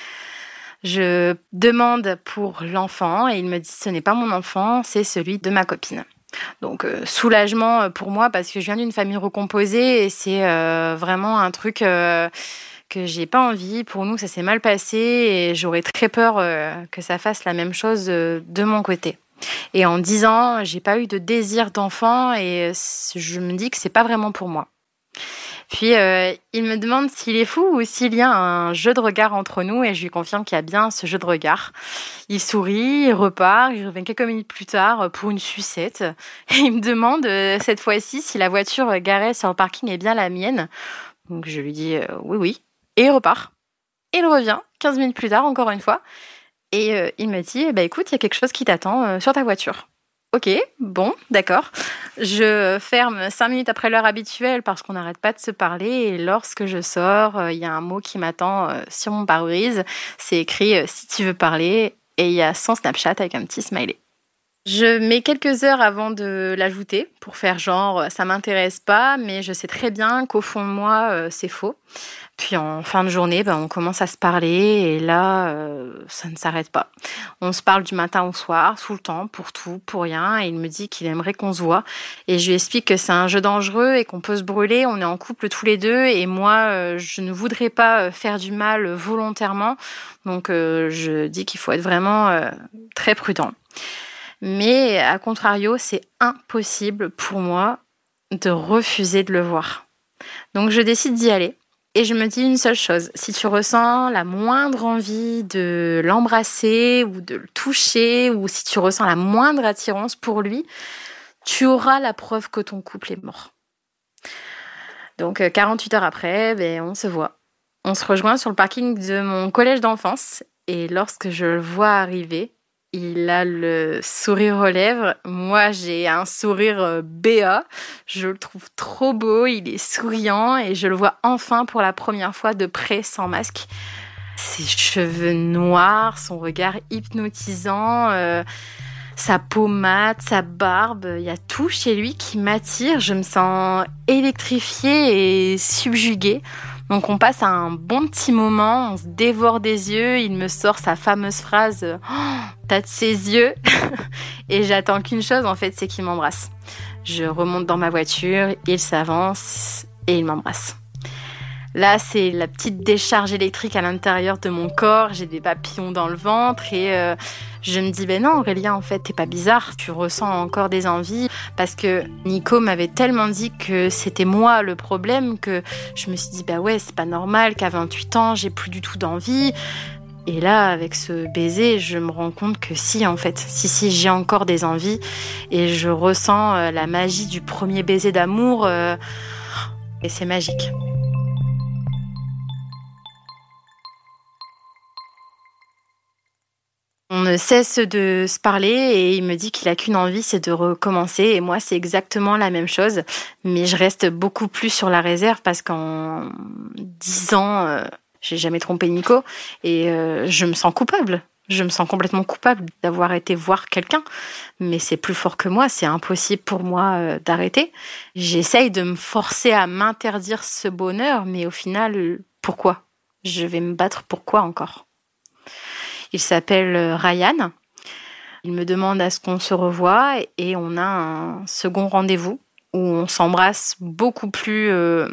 Je demande pour l'enfant et il me dit, ce n'est pas mon enfant, c'est celui de ma copine. Donc soulagement pour moi parce que je viens d'une famille recomposée et c'est vraiment un truc... que que j'ai pas envie. Pour nous, ça s'est mal passé et j'aurais très peur que ça fasse la même chose de mon côté. Et en 10 ans, j'ai pas eu de désir d'enfant et je me dis que c'est pas vraiment pour moi. Puis, il me demande s'il est fou ou s'il y a un jeu de regard entre nous et je lui confirme qu'il y a bien ce jeu de regard. Il sourit, il repart, il revient quelques minutes plus tard pour une sucette. Et il me demande cette fois-ci si la voiture garée sur le parking est bien la mienne. Donc je lui dis oui, oui. Et il repart. Et il revient 15 minutes plus tard, encore une fois. Et il me dit, écoute, il y a quelque chose qui t'attend sur ta voiture. Ok, bon, d'accord. Je ferme 5 minutes après l'heure habituelle parce qu'on n'arrête pas de se parler. Et lorsque je sors, il y a un mot qui m'attend sur mon pare-brise. C'est écrit « si tu veux parler » et il y a son Snapchat avec un petit smiley. Je mets quelques heures avant de l'ajouter pour faire genre « ça m'intéresse pas », mais je sais très bien qu'au fond de moi, c'est faux. Puis en fin de journée, on commence à se parler et là, ça ne s'arrête pas. On se parle du matin au soir, tout le temps, pour tout, pour rien. Et il me dit qu'il aimerait qu'on se voit. Et je lui explique que c'est un jeu dangereux et qu'on peut se brûler. On est en couple tous les deux. Et moi, je ne voudrais pas faire du mal volontairement. Donc, je dis qu'il faut être vraiment très prudent. Mais à contrario, c'est impossible pour moi de refuser de le voir. Donc, je décide d'y aller. Et je me dis une seule chose, si tu ressens la moindre envie de l'embrasser ou de le toucher, ou si tu ressens la moindre attirance pour lui, tu auras la preuve que ton couple est mort. Donc 48 heures après, on se voit. On se rejoint sur le parking de mon collège d'enfance et lorsque je le vois arriver, il a le sourire aux lèvres. Moi, j'ai un sourire béat. Je le trouve trop beau. Il est souriant et je le vois enfin pour la première fois de près sans masque. Ses cheveux noirs, son regard hypnotisant, sa peau mate, sa barbe. Il y a tout chez lui qui m'attire. Je me sens électrifiée et subjuguée. Donc on passe un bon petit moment, on se dévore des yeux, il me sort sa fameuse phrase « Oh, t'as de ses yeux !» Et j'attends qu'une chose en fait, c'est qu'il m'embrasse. Je remonte dans ma voiture, il s'avance et il m'embrasse. Là, c'est la petite décharge électrique à l'intérieur de mon corps, j'ai des papillons dans le ventre et je me dis non Aurélien, en fait, t'es pas bizarre, tu ressens encore des envies parce que Nico m'avait tellement dit que c'était moi le problème que je me suis dit ouais, c'est pas normal qu'à 28 ans, j'ai plus du tout d'envie. Et là, avec ce baiser, je me rends compte que si, en fait, si, j'ai encore des envies et je ressens la magie du premier baiser d'amour et c'est magique. On ne cesse de se parler et il me dit qu'il a qu'une envie, c'est de recommencer. Et moi, c'est exactement la même chose. Mais je reste beaucoup plus sur la réserve parce qu'en 10 ans, j'ai jamais trompé Nico. Et je me sens coupable. Je me sens complètement coupable d'avoir été voir quelqu'un. Mais c'est plus fort que moi. C'est impossible pour moi d'arrêter. J'essaye de me forcer à m'interdire ce bonheur. Mais au final, pourquoi ? Je vais me battre pour quoi encore ? Il s'appelle Ryan. Il me demande à ce qu'on se revoie et on a un second rendez-vous où on s'embrasse beaucoup plus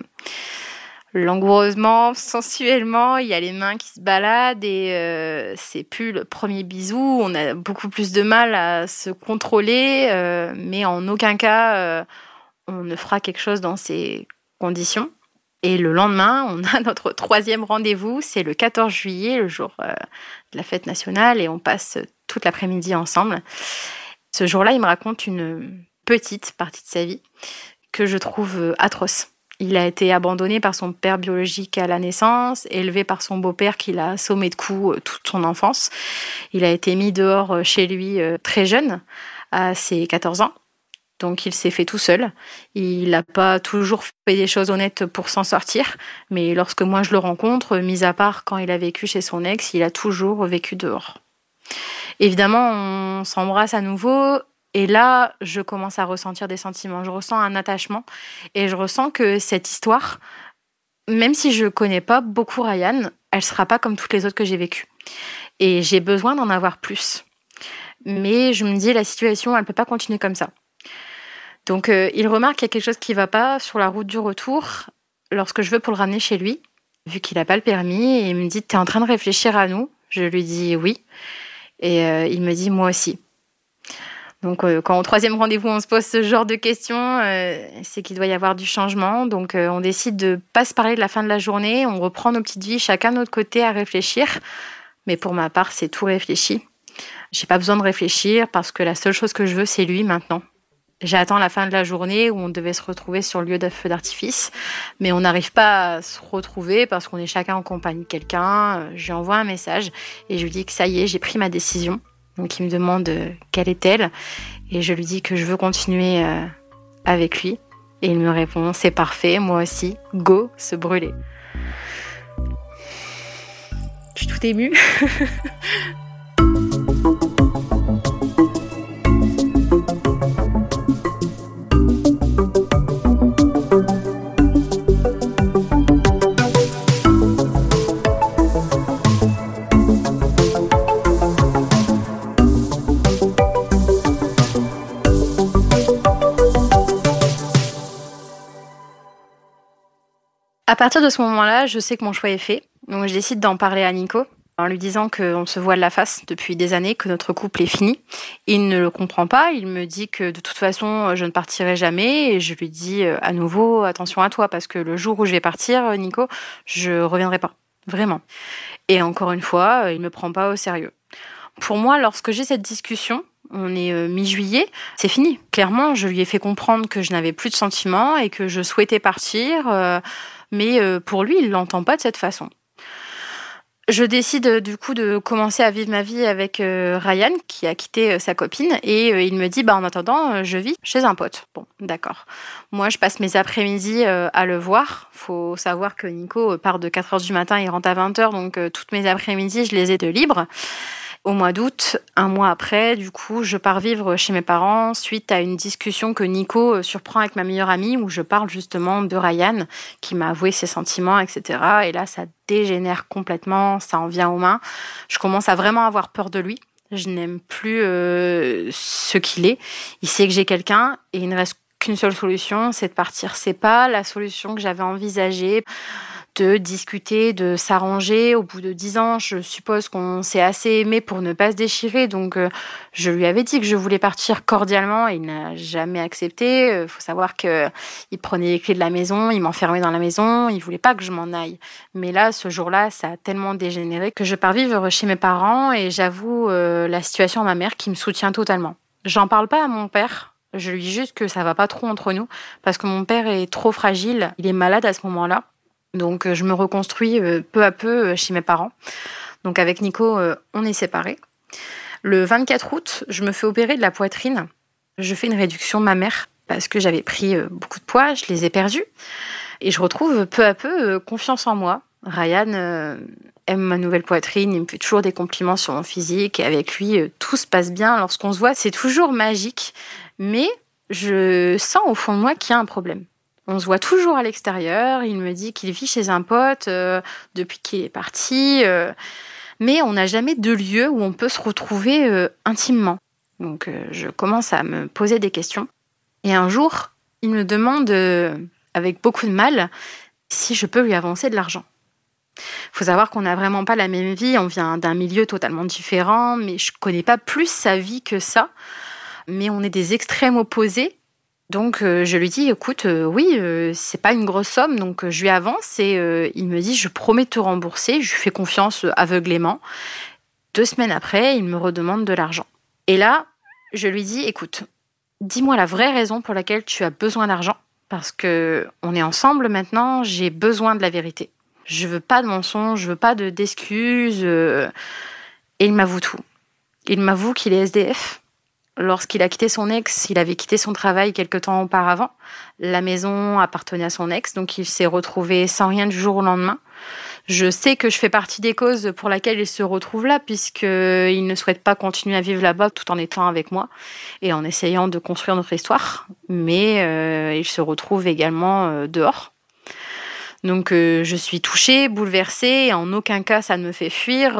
langoureusement, sensuellement. Il y a les mains qui se baladent et c'est plus le premier bisou. On a beaucoup plus de mal à se contrôler, mais en aucun cas on ne fera quelque chose dans ces conditions. Et le lendemain, on a notre 3e rendez-vous, c'est le 14 juillet, le jour de la fête nationale, et on passe toute l'après-midi ensemble. Ce jour-là, il me raconte une petite partie de sa vie que je trouve atroce. Il a été abandonné par son père biologique à la naissance, élevé par son beau-père qui l'a assommé de coups toute son enfance. Il a été mis dehors chez lui très jeune, à ses 14 ans. Donc il s'est fait tout seul. Il n'a pas toujours fait des choses honnêtes pour s'en sortir. Mais lorsque moi je le rencontre, mis à part quand il a vécu chez son ex, il a toujours vécu dehors. Évidemment, on s'embrasse à nouveau. Et là, je commence à ressentir des sentiments. Je ressens un attachement. Et je ressens que cette histoire, même si je ne connais pas beaucoup Ryan, elle ne sera pas comme toutes les autres que j'ai vécues. Et j'ai besoin d'en avoir plus. Mais je me dis, la situation, elle ne peut pas continuer comme ça. Donc, il remarque qu'il y a quelque chose qui ne va pas sur la route du retour lorsque je veux pour le ramener chez lui. vu qu'il n'a pas le permis, et il me dit « T'es en train de réfléchir à nous ?» Je lui dis « Oui ». Et il me dit « Moi aussi ». Donc quand au 3e rendez-vous, on se pose ce genre de questions, c'est qu'il doit y avoir du changement. Donc on décide de pas se parler de la fin de la journée, on reprend nos petites vies, chacun de notre côté à réfléchir. Mais pour ma part, c'est tout réfléchi. J'ai pas besoin de réfléchir parce que la seule chose que je veux, c'est lui maintenant. J'attends la fin de la journée où on devait se retrouver sur le lieu de feu d'artifice, mais on n'arrive pas à se retrouver parce qu'on est chacun en compagnie de quelqu'un. Je lui envoie un message et je lui dis que ça y est, j'ai pris ma décision. Donc il me demande quelle est-elle et je lui dis que je veux continuer avec lui. Et il me répond, c'est parfait, moi aussi, go, se brûler. Je suis tout émue. À partir de ce moment-là, je sais que mon choix est fait. Donc je décide d'en parler à Nico en lui disant qu'on se voile la face depuis des années, que notre couple est fini. Il ne le comprend pas, il me dit que de toute façon, je ne partirai jamais. Et je lui dis à nouveau, attention à toi, parce que le jour où je vais partir, Nico, je reviendrai pas, vraiment. Et encore une fois, il me prend pas au sérieux. Pour moi, lorsque j'ai cette discussion, on est mi-juillet, c'est fini. Clairement, je lui ai fait comprendre que je n'avais plus de sentiments et que je souhaitais partir, mais pour lui, il l'entend pas de cette façon. Je décide du coup de commencer à vivre ma vie avec Ryan, qui a quitté sa copine, et il me dit en attendant, je vis chez un pote. Bon, d'accord. Moi, je passe mes après-midi à le voir. Faut savoir que Nico part de 4h du matin, il rentre à 20h, donc toutes mes après-midi, je les ai de libre. Au mois d'août, un mois après, du coup, je pars vivre chez mes parents suite à une discussion que Nico surprend avec ma meilleure amie où je parle justement de Ryan qui m'a avoué ses sentiments, etc. Et là, ça dégénère complètement, ça en vient aux mains. Je commence à vraiment avoir peur de lui. Je n'aime plus ce qu'il est. Il sait que j'ai quelqu'un et il ne reste qu'une seule solution, c'est de partir. C'est pas la solution que j'avais envisagée. De discuter, de s'arranger. Au bout de 10 ans, je suppose qu'on s'est assez aimé pour ne pas se déchirer. Donc, je lui avais dit que je voulais partir cordialement et il n'a jamais accepté. Faut savoir qu'il prenait les clés de la maison, il m'enfermait dans la maison, il voulait pas que je m'en aille. Mais là, ce jour-là, ça a tellement dégénéré que je pars vivre chez mes parents et j'avoue la situation à ma mère qui me soutient totalement. J'en parle pas à mon père. Je lui dis juste que ça va pas trop entre nous parce que mon père est trop fragile. Il est malade à ce moment-là. Donc, je me reconstruis peu à peu chez mes parents. Donc, avec Nico, on est séparés. Le 24 août, je me fais opérer de la poitrine. Je fais une réduction mammaire parce que j'avais pris beaucoup de poids, je les ai perdus. Et je retrouve peu à peu confiance en moi. Ryan aime ma nouvelle poitrine, il me fait toujours des compliments sur mon physique. Et avec lui, tout se passe bien. Lorsqu'on se voit, c'est toujours magique. Mais je sens au fond de moi qu'il y a un problème. On se voit toujours à l'extérieur. Il me dit qu'il vit chez un pote depuis qu'il est parti. Mais on n'a jamais de lieu où on peut se retrouver intimement. Donc, je commence à me poser des questions. Et un jour, il me demande, avec beaucoup de mal, si je peux lui avancer de l'argent. Il faut savoir qu'on n'a vraiment pas la même vie. On vient d'un milieu totalement différent, mais je ne connais pas plus sa vie que ça. Mais on est des extrêmes opposés. Donc, je lui dis, écoute, oui, c'est pas une grosse somme, donc je lui avance et il me dit, je promets de te rembourser. Je lui fais confiance aveuglément. 2 semaines après, il me redemande de l'argent. Et là, je lui dis, écoute, dis-moi la vraie raison pour laquelle tu as besoin d'argent, parce que on est ensemble maintenant, j'ai besoin de la vérité. Je veux pas de mensonges, je veux pas d'excuses. Et il m'avoue tout. Il m'avoue qu'il est SDF. Lorsqu'il a quitté son ex, il avait quitté son travail quelque temps auparavant. La maison appartenait à son ex, donc il s'est retrouvé sans rien du jour au lendemain. Je sais que je fais partie des causes pour lesquelles il se retrouve là, puisqu'il ne souhaite pas continuer à vivre là-bas tout en étant avec moi et en essayant de construire notre histoire. Mais il se retrouve également dehors. Donc je suis touchée, bouleversée, et en aucun cas ça ne me fait fuir.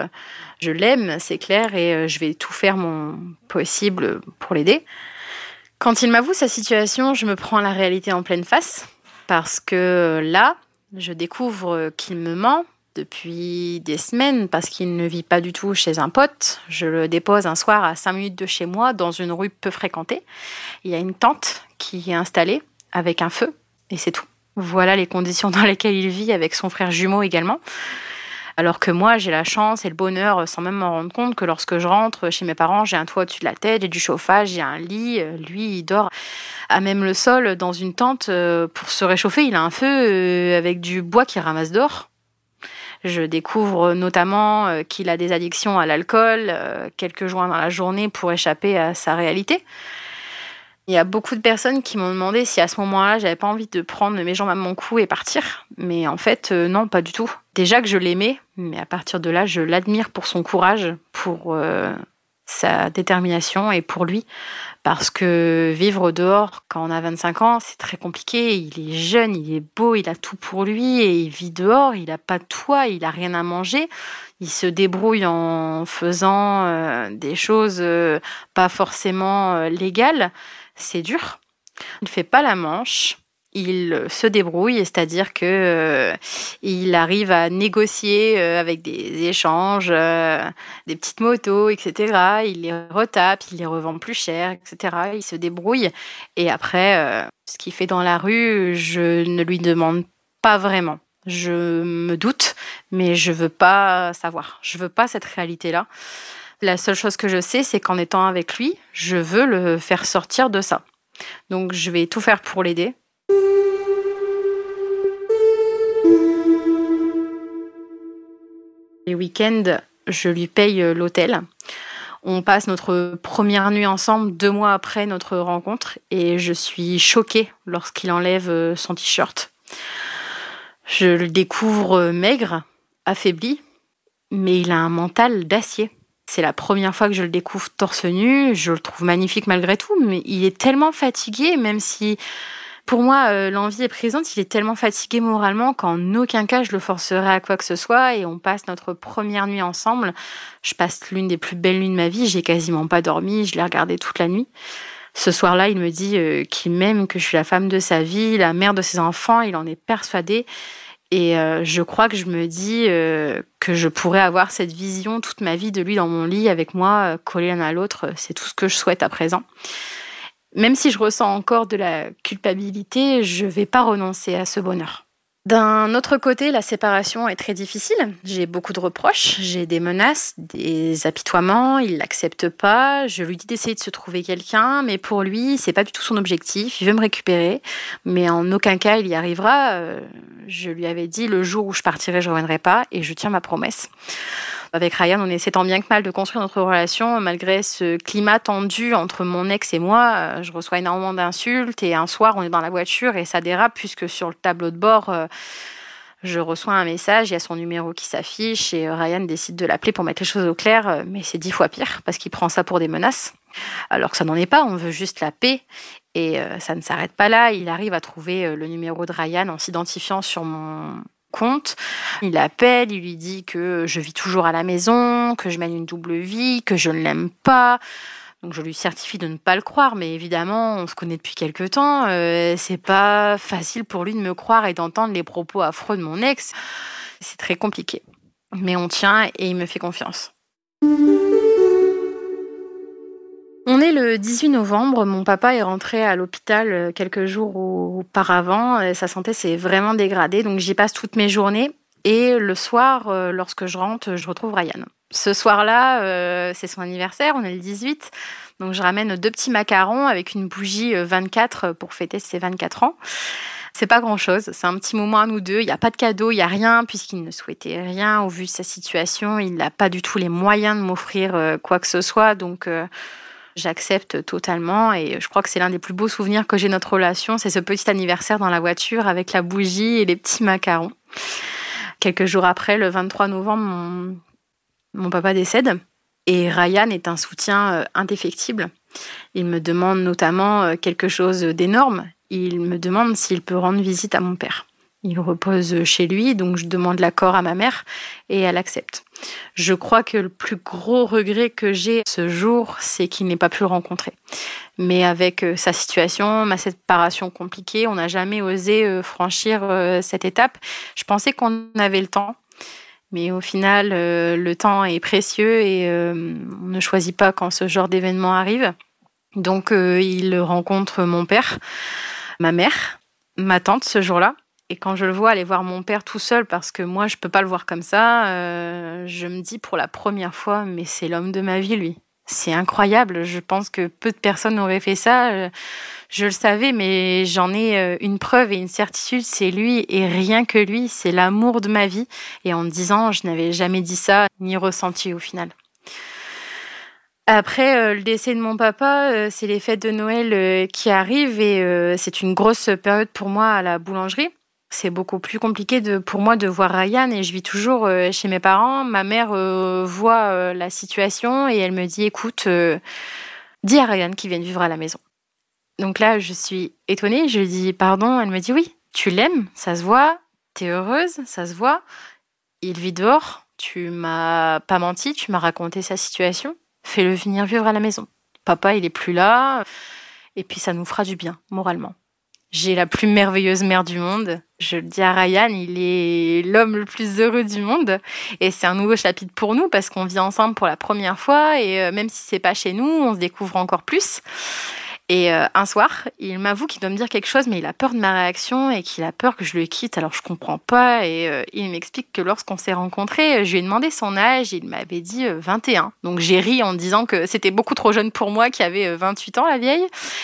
Je l'aime, c'est clair, et je vais tout faire mon possible pour l'aider. Quand il m'avoue sa situation, je me prends la réalité en pleine face, parce que là, Je découvre qu'il me ment depuis des semaines parce qu'il ne vit pas du tout chez un pote. Je le dépose un soir à 5 minutes de chez moi dans une rue peu fréquentée. Il y a une tente qui est installée avec un feu et c'est tout. Voilà les conditions dans lesquelles il vit avec son frère jumeau également. Alors que moi, j'ai la chance et le bonheur, sans même m'en rendre compte, que lorsque je rentre chez mes parents, j'ai un toit au-dessus de la tête, j'ai du chauffage, j'ai un lit. Lui, il dort à même le sol dans une tente pour se réchauffer. Il a un feu avec du bois qu'il ramasse dehors. Je découvre notamment qu'il a des addictions à l'alcool, quelques joints dans la journée pour échapper à sa réalité. Il y a beaucoup de personnes qui m'ont demandé si à ce moment-là, j'avais pas envie de prendre mes jambes à mon cou et partir. Mais en fait, non, pas du tout. Déjà que je l'aimais, mais à partir de là, je l'admire pour son courage, pour sa détermination et pour lui. Parce que vivre dehors, quand on a 25 ans, c'est très compliqué. Il est jeune, il est beau, il a tout pour lui et il vit dehors, il n'a pas de toit, il n'a rien à manger. Il se débrouille en faisant des choses pas forcément légales. C'est dur. Il ne fait pas la manche. Il se débrouille, c'est-à-dire que il arrive à négocier avec des échanges, des petites motos, etc. Il les retape, il les revend plus cher, etc. Il se débrouille. Et après, ce qu'il fait dans la rue, je ne lui demande pas vraiment. Je me doute, mais je veux pas savoir. Je veux pas cette réalité-là. La seule chose que je sais, c'est qu'en étant avec lui, je veux le faire sortir de ça. Donc, je vais tout faire pour l'aider. Les week-ends, je lui paye l'hôtel. On passe notre première nuit ensemble 2 mois après notre rencontre et je suis choquée lorsqu'il enlève son t-shirt. Je le découvre maigre, affaibli, mais il a un mental d'acier. C'est la première fois que je le découvre torse nu. Je le trouve magnifique malgré tout, mais il est tellement fatigué, même si pour moi l'envie est présente, il est tellement fatigué moralement qu'en aucun cas je le forcerai à quoi que ce soit. Et on passe notre première nuit ensemble. Je passe l'une des plus belles nuits de ma vie. J'ai quasiment pas dormi. Je l'ai regardé toute la nuit. Ce soir-là, il me dit qu'il m'aime, que je suis la femme de sa vie, la mère de ses enfants. Il en est persuadé. Et je crois que je me dis que je pourrais avoir cette vision toute ma vie de lui dans mon lit avec moi, collés l'un à l'autre. C'est tout ce que je souhaite à présent. Même si je ressens encore de la culpabilité, je ne vais pas renoncer à ce bonheur. D'un autre côté, la séparation est très difficile. J'ai beaucoup de reproches, j'ai des menaces, des apitoiements, il l'accepte pas. Je lui dis d'essayer de se trouver quelqu'un, mais pour lui, c'est pas du tout son objectif. Il veut me récupérer, mais en aucun cas il y arrivera. Je lui avais dit le jour où je partirai, je reviendrai pas, et je tiens ma promesse. Avec Ryan, on essaie tant bien que mal de construire notre relation, malgré ce climat tendu entre mon ex et moi. Je reçois énormément d'insultes et un soir, on est dans la voiture et ça dérape puisque sur le tableau de bord, je reçois un message, il y a son numéro qui s'affiche et Ryan décide de l'appeler pour mettre les choses au clair, mais c'est 10 fois pire parce qu'il prend ça pour des menaces. Alors que ça n'en est pas, on veut juste la paix. Et ça ne s'arrête pas là, il arrive à trouver le numéro de Ryan en s'identifiant sur mon compte. Il appelle, il lui dit que je vis toujours à la maison, que je mène une double vie, que je ne l'aime pas. Donc je lui certifie de ne pas le croire, mais évidemment, on se connaît depuis quelque temps. C'est pas facile pour lui de me croire et d'entendre les propos affreux de mon ex. C'est très compliqué. Mais on tient et il me fait confiance. On est le 18 novembre, mon papa est rentré à l'hôpital quelques jours auparavant. Sa santé s'est vraiment dégradée, donc j'y passe toutes mes journées. Et le soir, lorsque je rentre, je retrouve Ryan. Ce soir-là, c'est son anniversaire, on est le 18. Donc je ramène 2 petits macarons avec une bougie 24 pour fêter ses 24 ans. C'est pas grand-chose, c'est un petit moment à nous deux. Il n'y a pas de cadeau, il n'y a rien, puisqu'il ne souhaitait rien au vu de sa situation. Il n'a pas du tout les moyens de m'offrir quoi que ce soit, donc j'accepte totalement. Et je crois que c'est l'un des plus beaux souvenirs que j'ai de notre relation. C'est ce petit anniversaire dans la voiture avec la bougie et les petits macarons. Quelques jours après, le 23 novembre, mon papa décède. Et Ryan est un soutien indéfectible. Il me demande notamment quelque chose d'énorme. Il me demande s'il peut rendre visite à mon père. Il repose chez lui, donc je demande l'accord à ma mère et elle accepte. Je crois que le plus gros regret que j'ai ce jour, c'est qu'il n'ait pas pu le rencontrer. Mais avec sa situation, ma séparation compliquée, on n'a jamais osé franchir cette étape. Je pensais qu'on avait le temps, mais au final, le temps est précieux et on ne choisit pas quand ce genre d'événement arrive. Donc, il rencontre mon père, ma mère, ma tante ce jour-là. Et quand je le vois aller voir mon père tout seul, parce que moi, je peux pas le voir comme ça, je me dis pour la première fois, mais c'est l'homme de ma vie, lui. C'est incroyable. Je pense que peu de personnes auraient fait ça. Je le savais, mais j'en ai une preuve et une certitude, c'est lui et rien que lui. C'est l'amour de ma vie. Et en 10 ans, je n'avais jamais dit ça, ni ressenti au final. Après le décès de mon papa, c'est les fêtes de Noël qui arrivent et c'est une grosse période pour moi à la boulangerie. C'est beaucoup plus compliqué pour moi de voir Ryan et je vis toujours chez mes parents. Ma mère voit la situation et elle me dit « Écoute, dis à Ryan qu'il vienne vivre à la maison. » Donc là, je suis étonnée. Je lui dis « Pardon ?» Elle me dit « Oui, tu l'aimes, ça se voit, t'es heureuse, ça se voit. Il vit dehors, tu m'as pas menti, tu m'as raconté sa situation. Fais-le venir vivre à la maison. Papa, il est plus là et puis ça nous fera du bien, moralement. » J'ai la plus merveilleuse mère du monde. Je le dis à Ryan, il est l'homme le plus heureux du monde. Et c'est un nouveau chapitre pour nous parce qu'on vit ensemble pour la première fois. Et même si c'est pas chez nous, on se découvre encore plus. Et un soir, il m'avoue qu'il doit me dire quelque chose, mais il a peur de ma réaction et qu'il a peur que je le quitte. Alors je comprends pas. Et il m'explique que lorsqu'on s'est rencontrés, je lui ai demandé son âge. Il m'avait dit 21. Donc j'ai ri en disant que c'était beaucoup trop jeune pour moi, qui avait 28 ans, la vieille.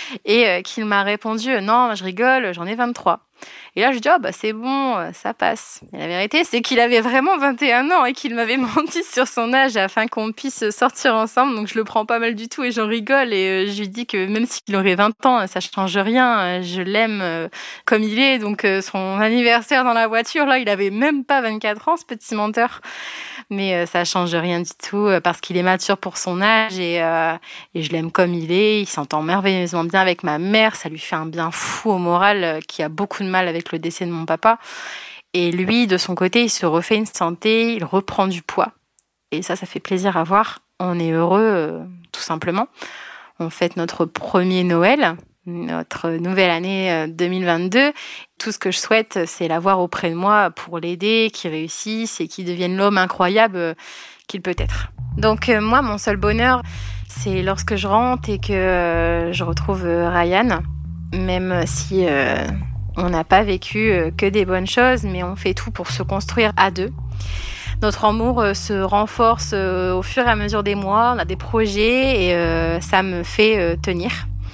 Et qu'il m'a répondu non, je rigole, j'en ai 23. Et là, je dis, c'est bon, ça passe. Et la vérité, c'est qu'il avait vraiment 21 ans et qu'il m'avait menti sur son âge afin qu'on puisse sortir ensemble. Donc, je le prends pas mal du tout et j'en rigole. Et je lui dis que même s'il aurait 20 ans, ça change rien. Je l'aime comme il est. Donc, son anniversaire dans la voiture, là, il avait même pas 24 ans, ce petit menteur. Mais ça change rien du tout parce qu'il est mature pour son âge et je l'aime comme il est. Il s'entend merveilleusement bien avec ma mère. Ça lui fait un bien fou au moral qui a beaucoup de mal avec le décès de mon papa. Et lui, de son côté, il se refait une santé, il reprend du poids. Et ça fait plaisir à voir. On est heureux, tout simplement. On fête notre premier Noël, notre nouvelle année 2022. Tout ce que je souhaite, c'est l'avoir auprès de moi pour l'aider, qu'il réussisse et qu'il devienne l'homme incroyable qu'il peut être. Donc moi, mon seul bonheur, c'est lorsque je rentre et que je retrouve Ryan, même si on n'a pas vécu que des bonnes choses, mais on fait tout pour se construire à deux. Notre amour se renforce au fur et à mesure des mois, on a des projets et ça me fait tenir.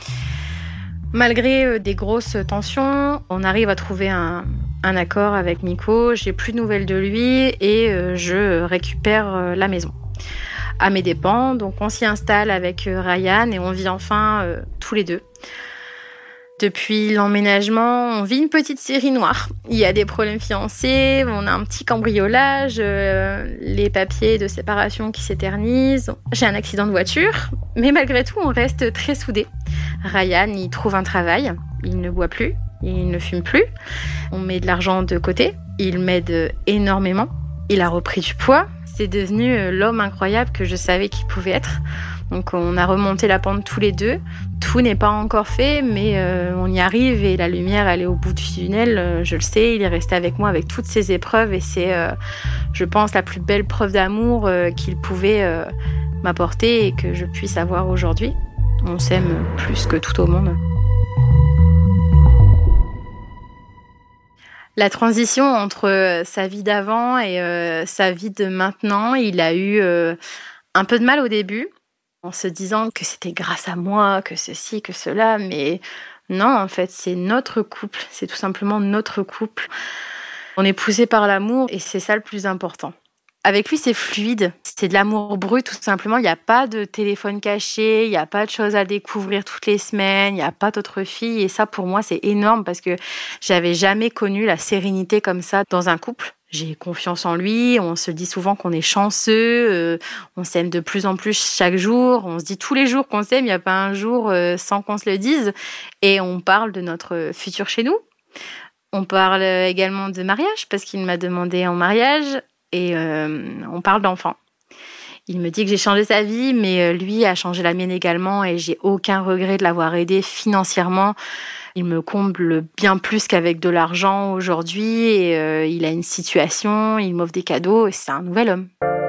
Malgré des grosses tensions, on arrive à trouver un accord avec Nico. J'ai plus de nouvelles de lui et je récupère la maison à mes dépens. Donc on s'y installe avec Ryan et on vit enfin tous les deux. Depuis l'emménagement, on vit une petite série noire. Il y a des problèmes financiers, on a un petit cambriolage, les papiers de séparation qui s'éternisent. J'ai un accident de voiture, mais malgré tout, on reste très soudés. Ryan, il trouve un travail, il ne boit plus, il ne fume plus. On met de l'argent de côté, il m'aide énormément. Il a repris du poids, c'est devenu l'homme incroyable que je savais qu'il pouvait être. Donc on a remonté la pente tous les deux. Tout n'est pas encore fait, mais on y arrive et la lumière, elle est au bout du tunnel. Je le sais, il est resté avec moi avec toutes ces épreuves et c'est, je pense, la plus belle preuve d'amour qu'il pouvait m'apporter et que je puisse avoir aujourd'hui. On s'aime plus que tout au monde. La transition entre sa vie d'avant et sa vie de maintenant, il a eu un peu de mal au début, en se disant que c'était grâce à moi, que ceci, que cela, mais non, en fait, c'est notre couple, c'est tout simplement notre couple. On est poussé par l'amour et c'est ça le plus important. Avec lui, c'est fluide, c'est de l'amour brut, tout simplement. Il n'y a pas de téléphone caché, il n'y a pas de choses à découvrir toutes les semaines, il n'y a pas d'autres filles. Et ça, pour moi, c'est énorme parce que j'avais jamais connu la sérénité comme ça dans un couple. J'ai confiance en lui, on se dit souvent qu'on est chanceux, on s'aime de plus en plus chaque jour, on se dit tous les jours qu'on s'aime, il n'y a pas un jour sans qu'on se le dise. Et on parle de notre futur chez nous. On parle également de mariage parce qu'il m'a demandé en mariage et on parle d'enfants. Il me dit que j'ai changé sa vie, mais lui a changé la mienne également et j'ai aucun regret de l'avoir aidé financièrement. Il me comble bien plus qu'avec de l'argent aujourd'hui et il a une situation, il m'offre des cadeaux et c'est un nouvel homme.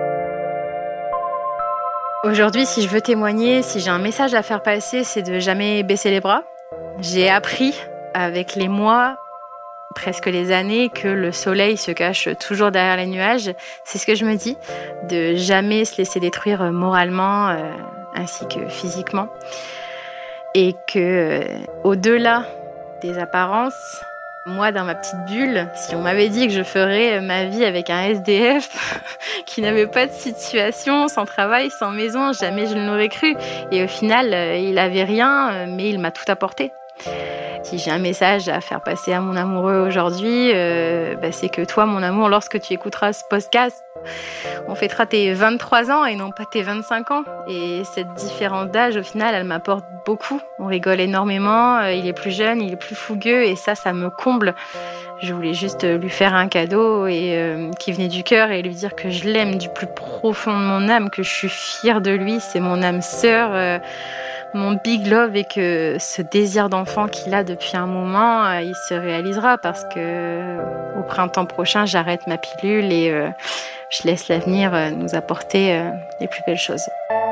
Aujourd'hui, si je veux témoigner, si j'ai un message à faire passer, c'est de jamais baisser les bras. J'ai appris avec les mois, presque les années, que le soleil se cache toujours derrière les nuages. C'est ce que je me dis, de jamais se laisser détruire moralement ainsi que physiquement. Et que au-delà des apparences, moi dans ma petite bulle, si on m'avait dit que je ferais ma vie avec un SDF qui n'avait pas de situation, sans travail, sans maison, jamais je ne l'aurais cru. Et au final, il avait rien, mais il m'a tout apporté. Si j'ai un message à faire passer à mon amoureux aujourd'hui, c'est que toi, mon amour, lorsque tu écouteras ce podcast, on fêtera tes 23 ans et non pas tes 25 ans. Et cette différence d'âge, au final, elle m'apporte beaucoup. On rigole énormément, il est plus jeune, il est plus fougueux et ça me comble. Je voulais juste lui faire un cadeau et qui venait du cœur et lui dire que je l'aime du plus profond de mon âme, que je suis fière de lui, c'est mon âme sœur. Mon big love et que ce désir d'enfant qu'il a depuis un moment, il se réalisera parce que au printemps prochain, j'arrête ma pilule et je laisse l'avenir nous apporter les plus belles choses.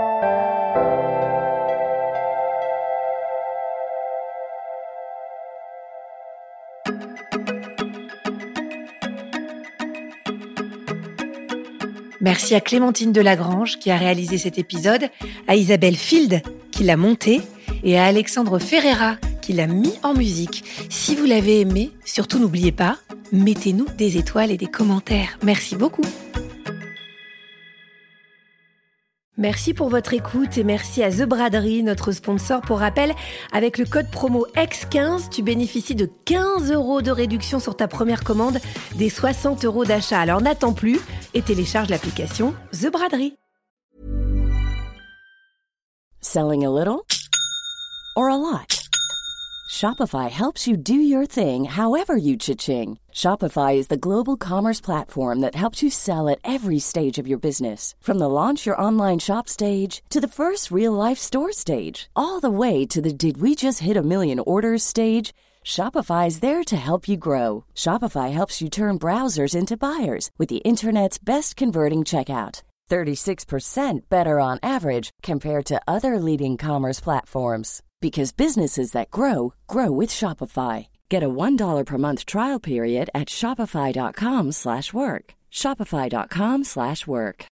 Merci à Clémentine Delagrange qui a réalisé cet épisode, à Isabelle Field qui l'a monté et à Alexandre Ferreira qui l'a mis en musique. Si vous l'avez aimé, surtout n'oubliez pas, mettez-nous des étoiles et des commentaires. Merci beaucoup. Merci pour votre écoute et merci à The Braderie, notre sponsor. Pour rappel, avec le code promo X15, tu bénéficies de 15 € de réduction sur ta première commande des 60 € d'achat. Alors n'attends plus et télécharge l'application The Braderie. Selling a little or a lot? Shopify helps you do your thing however you cha-ching. Shopify is the global commerce platform that helps you sell at every stage of your business. From the launch your online shop stage to the first real-life store stage, all the way to the did we just hit a million orders stage. Shopify is there to help you grow. Shopify helps you turn browsers into buyers with the internet's best converting checkout. 36% better on average compared to other leading commerce platforms. Because businesses that grow, grow with Shopify. Get a $1 per month trial period at shopify.com/work. Shopify.com/work.